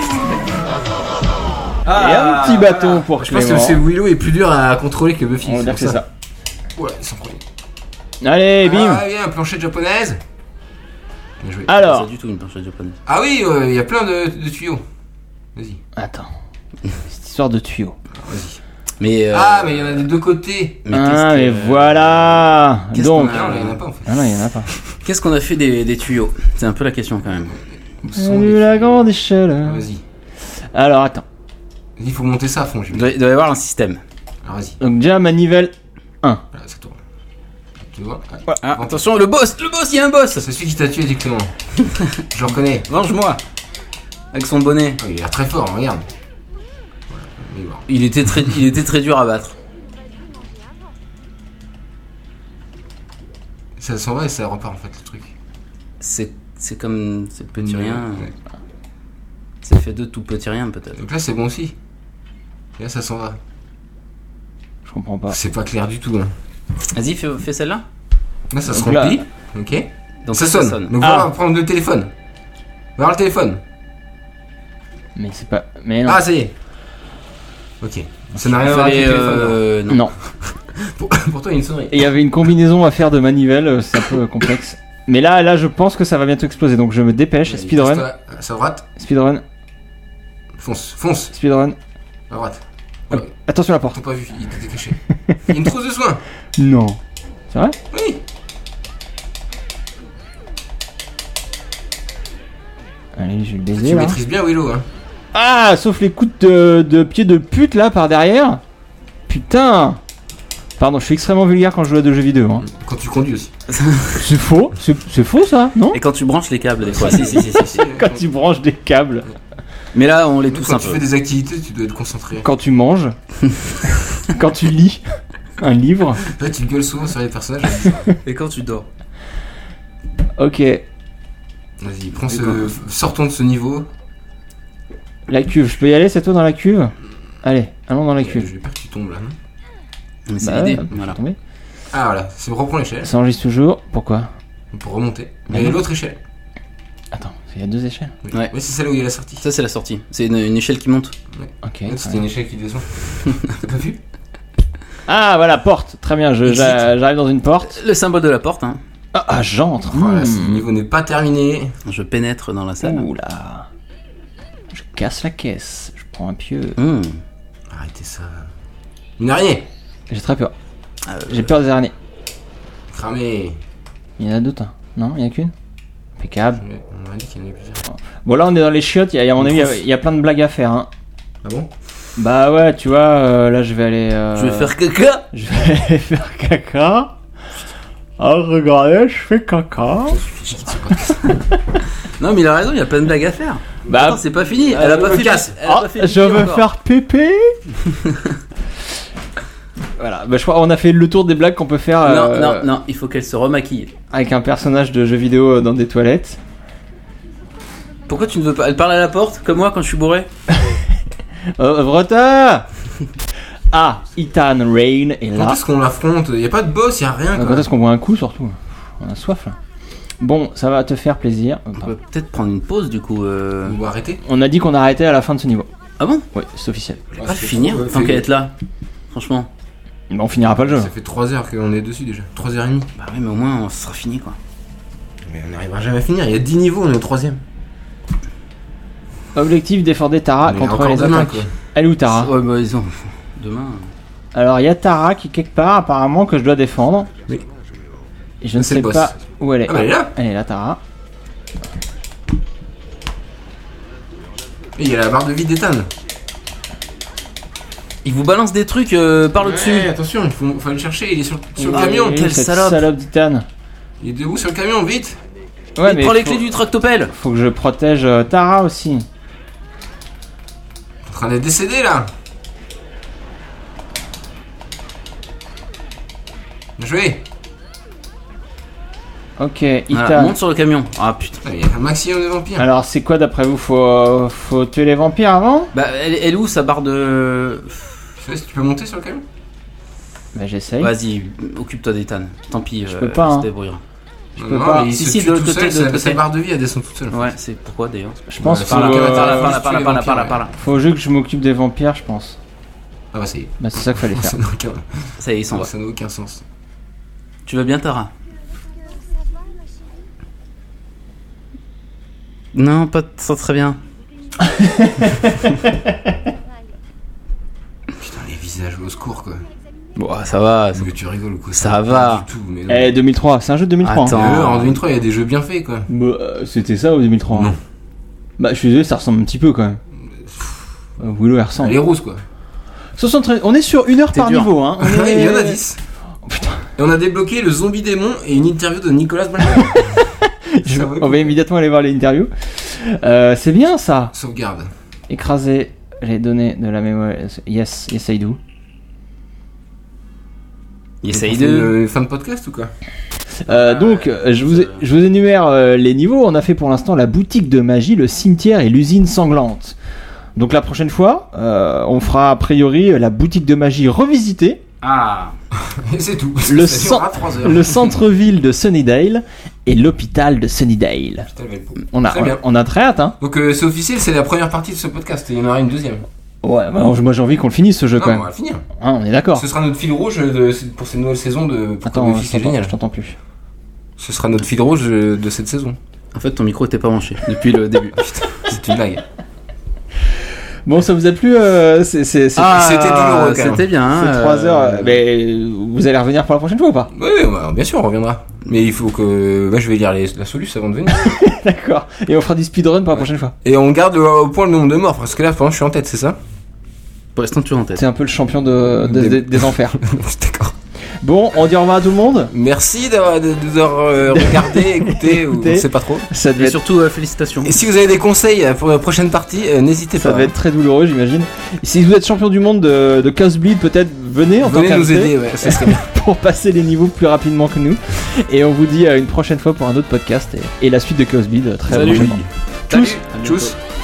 Et un petit bâton pour Je pense Clément. que c'est Willow est plus dur à contrôler que Buffy. On va dire que c'est ça. Voilà, ils sont premiers. Allez, bim. Ah, bien, planchette japonaise. Bien joué. C'est Alors, pas du tout une planchette japonaise. Ah oui, il y a plein de, de tuyaux. Vas-y. attends. Cette histoire de tuyaux. Vas-y. Mais. Euh... Ah, mais il y en a des deux côtés. mais ah, qu'est-ce mais que- voilà. Qu'est-ce Donc, qu'on Non, il y en a pas en fait. ah non, il y en a pas. Qu'est-ce qu'on a fait des, des tuyaux? C'est un peu la question quand même. Où sont Salut les- la grande échelle. Ah, Vas-y. Alors, attends. Il faut monter ça à fond, je Il doit, il doit y avoir un système. Alors vas-y. Donc, déjà, manivelle un. Voilà, ça tourne. Tu vois? Ouais. Ah, Bon, attention, le boss, le boss, il y a un boss. C'est celui qui t'a tué, dit Clément. Je le reconnais. Venge-moi. Avec son bonnet. Oh, il a l'air très fort, regarde. Voilà, il est mort. Il était très, il était très dur à battre. Ça s'en va et ça repart en fait le truc. C'est, c'est comme ce petit Ouais, rien. ouais. C'est fait de tout petit rien peut-être. Donc là c'est bon aussi. Et là ça s'en va. Je comprends pas. C'est pas clair du tout. Hein. Vas-y, fais, fais celle-là. Là ça se Donc là- remplit. Ok. Donc ça sonne. Donc Ah. on va prendre le téléphone. On va voir le téléphone. Mais c'est pas. Mais non. Ah ça y est. Ok. Ça n'a Il rien à voir avec fallait, le téléphone. euh, non. non. Pour, pour toi il y a une sonnerie. Et il y avait une combinaison à faire de manivelle, euh, c'est un peu complexe. Mais là, là, je pense que ça va bientôt exploser, donc je me dépêche. Vas-y, Speedrun, casse-toi à sa droite. speedrun, Fonce. Fonce. speedrun. À droite. Hop, Ouais. attention à la Ils porte. t'ont pas vu. Il était caché. Il y a une trousse de soins. Non. C'est vrai? Oui. Allez, je vais le Tu baiser là. maîtrises bien Willow hein. Ah, sauf les coups de, de pied de pute là par derrière. Putain. Pardon, je suis extrêmement vulgaire quand je joue à des jeux vidéo. Hein. Quand tu conduis aussi. C'est faux, c'est c'est faux ça, non? Et quand tu branches les câbles des fois. si, si, si, si, si. Quand tu branches des câbles, Mais là, on les tousse Quand un tu peu. fais des activités, tu dois être concentré. quand tu manges, quand tu lis un livre. Là, tu gueules souvent sur les personnages. Et quand tu dors. Ok, Vas-y, prends ce... sortons de ce niveau. la cuve, je peux y aller, c'est toi dans la cuve? Allez, allons dans la Je cuve. vais pas que tu tombes là. non Mais c'est Bah, l'idée. ouais, Voilà. tomber. Ah voilà, c'est reprends l'échelle Ça enregistre toujours. Pourquoi? pour remonter. Bah Mais non. l'autre échelle. Attends, il y a deux échelles. Oui, Ouais. Oui, c'est celle où il y a la sortie. Ça, c'est la sortie. C'est une, une échelle qui monte. Ok. L'autre, c'était une échelle qui descend. T'as pas vu? Ah voilà, porte. Très bien, je- Exit. j'a- j'arrive dans une porte. Le symbole de la porte. Hein. Ah, ah, j'entre. Voilà, ce Hmm. niveau n'est pas terminé. Je pénètre dans la salle. Oula. Je casse la caisse. Je prends un pieu. Mmh. Arrêtez ça. Une araignée. J'ai très peur. Ah, euh, J'ai peur des araignées. Cramé. Il y en a d'autres, hein. Non, il y en a qu'une. Impeccable. On m'a dit qu'il y en avait plusieurs. Bon là, on est dans les chiottes. Il y a, à mon avis, il y a- il y, a plein de blagues à faire. Hein. Ah bon? Bah ouais, tu vois, euh, là, je vais aller. euh, Je vais faire caca. Je vais aller faire caca. Ah, regardez, je fais caca. Non, mais il a raison, il y a plein de blagues à faire. Bah, Attends, c'est pas fini. Elle a je pas me fait. casse. elle a Ah, pas fait je pipi veux encore. faire pépé. Voilà, bah, je crois qu'on a fait le tour des blagues qu'on peut faire Non, euh, non, non, il faut qu'elle se remaquille. avec un personnage de jeu vidéo dans des toilettes. Pourquoi tu ne veux pas? Elle parle à la porte, comme moi quand je suis bourré. Euh, Vrota. Ah, Ethan Rain est Quand là. est-ce qu'on l'affronte? Y a pas de boss, y a rien Quand quoi. est-ce qu'on voit un coup surtout? On a soif là. Bon, ça va te faire plaisir. Euh, On pardon. peut peut-être prendre une pause du coup. Euh... On va arrêter. On a dit qu'on arrêtait à la fin de ce niveau. Ah bon? Oui, c'est officiel. Je vais pas le finir tant qu'à être là. Franchement. Bah, on finira pas le jeu. Ça fait trois heures qu'on est dessus déjà. trois heures et demie. Bah oui, mais au moins on sera fini quoi. Mais on n'arrivera jamais à finir. Il y a dix niveaux, on est au troisième. Objectif défendre Tara Mais contre encore les demain, attaques. quoi. Elle est où Tara? Ouais, bah ils ont. Demain. Alors il y a Tara qui est quelque part apparemment que je dois défendre. Oui. Et je ne C'est sais le boss. pas où elle est. Ah bah elle est là. Elle est là Tara. Et il y a la barre de vie d'Ethan. Ils vous balancent des trucs euh, par le dessus. Ouais, attention, il faut, faut aller le chercher. Il est sur, sur le Ah, camion. oui. quelle cette salope. salope d'Ethan. Il est debout sur le camion, vite. Ouais, Il mais prend les faut, clés du tractopelle. faut que je protège euh, Tara aussi. En train d'être décédé là. Bien joué. Ok, Ethan. Voilà, monte sur le camion. Ah putain. Ah, il y a un maximum de vampires. Alors c'est quoi d'après vous? Faut, euh, faut tuer les vampires avant? Bah elle, elle est où sa barre de. Tu sais si tu peux monter sur le camion? Bah j'essaye. Vas-y, occupe-toi d'Ethan. Tant pis, Je euh, peux pas, elle se hein. débrouillera. Je Non, peux non, pas. mais il Si, se si, tue de tout l'autre seul, côté, de sa- l'autre sa côté. barre de vie elle descend toute seule. Ouais, c'est pourquoi d'ailleurs. Je pense Ouais, qu'il Par là, faut- faut, par là, par là, faut par là, juste par là, tuer par là, les par là, vampires, par là. faut juste que je m'occupe des vampires, je pense. Ah bah ça y est. Bah, c'est ça qu'il fallait faire. Ça n'a aucun, Ça y est, ils s'en vont. ça n'a aucun sens. Tu vas bien, Tara? Ça va, ma chérie? Non, pas ça très bien. Putain, les visages au secours quoi. Bon, ça va. Mais tu rigoles ou quoi? Ça Pas va. du tout, mais non. Eh, deux mille trois, c'est un jeu de deux mille trois. Attends. Hein. Euh, en deux mille trois, il y a des jeux bien faits quoi. Bah, euh, c'était ça au deux mille trois. Non. hein. Bah, je suis désolé, ça ressemble un petit peu quand même. Euh, Willow, elle ressemble. Elle est rose quoi. soixante-treize On est sur une heure C'était par dur. niveau, hein. On Ouais, est- il y en a dix. Oh, putain. Et on a débloqué le zombie démon et une interview de Nicolas Blanc. Je- on va immédiatement aller voir les interviews. Euh, c'est bien ça. Sauvegarde. Écraser les données de la mémoire. Yes, yes I do. Il essaye C'est de. une fin de podcast ou quoi? Euh, donc, euh, je vous, ai- je vous énumère euh, les niveaux. On a fait pour l'instant la boutique de magie, le cimetière et l'usine sanglante. Donc la prochaine fois, euh, on fera a priori la boutique de magie revisitée, Ah. Et c'est tout. Le Ça sang- durera trois heures. le centre-ville de Sunnydale et l'hôpital de Sunnydale. Putain, elle va être beau. On a, Très bien. on a très hâte, hein. Donc euh, c'est officiel, c'est la première partie de ce podcast et il y en aura une deuxième. Ouais, bah, moi j'ai envie qu'on le finisse ce jeu Non, quand on même. va le finir. Hein, on est d'accord. Ce sera notre fil rouge de, pour cette nouvelle saison de pour Attends, Buffy, je c'est t'entends- génial. je t'entends plus. Ce sera notre fil rouge de cette saison. En fait, ton micro était pas branché depuis le début. C'est une blague. Bon, ça vous a plu euh, c'est, c'est, c'est, Ah, c'était douloureux, quand même. C'était bien. c'est hein, trois heures. euh, euh, Mais vous allez revenir pour la prochaine fois ou pas? Oui, oui, bah, bien sûr, on reviendra. Mais il faut que. Moi, je vais lire les, la solution avant de venir. D'accord. Et on fera du speedrun pour la prochaine fois. Et on garde au, au point le nombre de morts, parce que là, pendant je suis en tête, c'est ça? Pour l'instant, tu es en tête. C'est un peu le champion de, de- Des- de- des enfers. D'accord. Bon, on dit au revoir à tout le monde. Merci d'avoir de, de, de, euh, regardé, écouté, ou Écoutez. on sait pas trop. Ça devait Et être, surtout, euh, félicitations. Et si vous avez des conseils pour la prochaine partie, euh, n'hésitez ça pas. devait être très douloureux, j'imagine. Si vous êtes champion du monde de, de Chaos Bleed, peut-être venez en tant Venez nous qu'invité aider, ouais, ça serait bien. pour passer les niveaux plus rapidement que nous. Et on vous dit à une prochaine fois pour un autre podcast et, et la suite de Chaos Bleed euh, très Salut. prochainement. Salut, Tchuss. À bientôt. tchuss.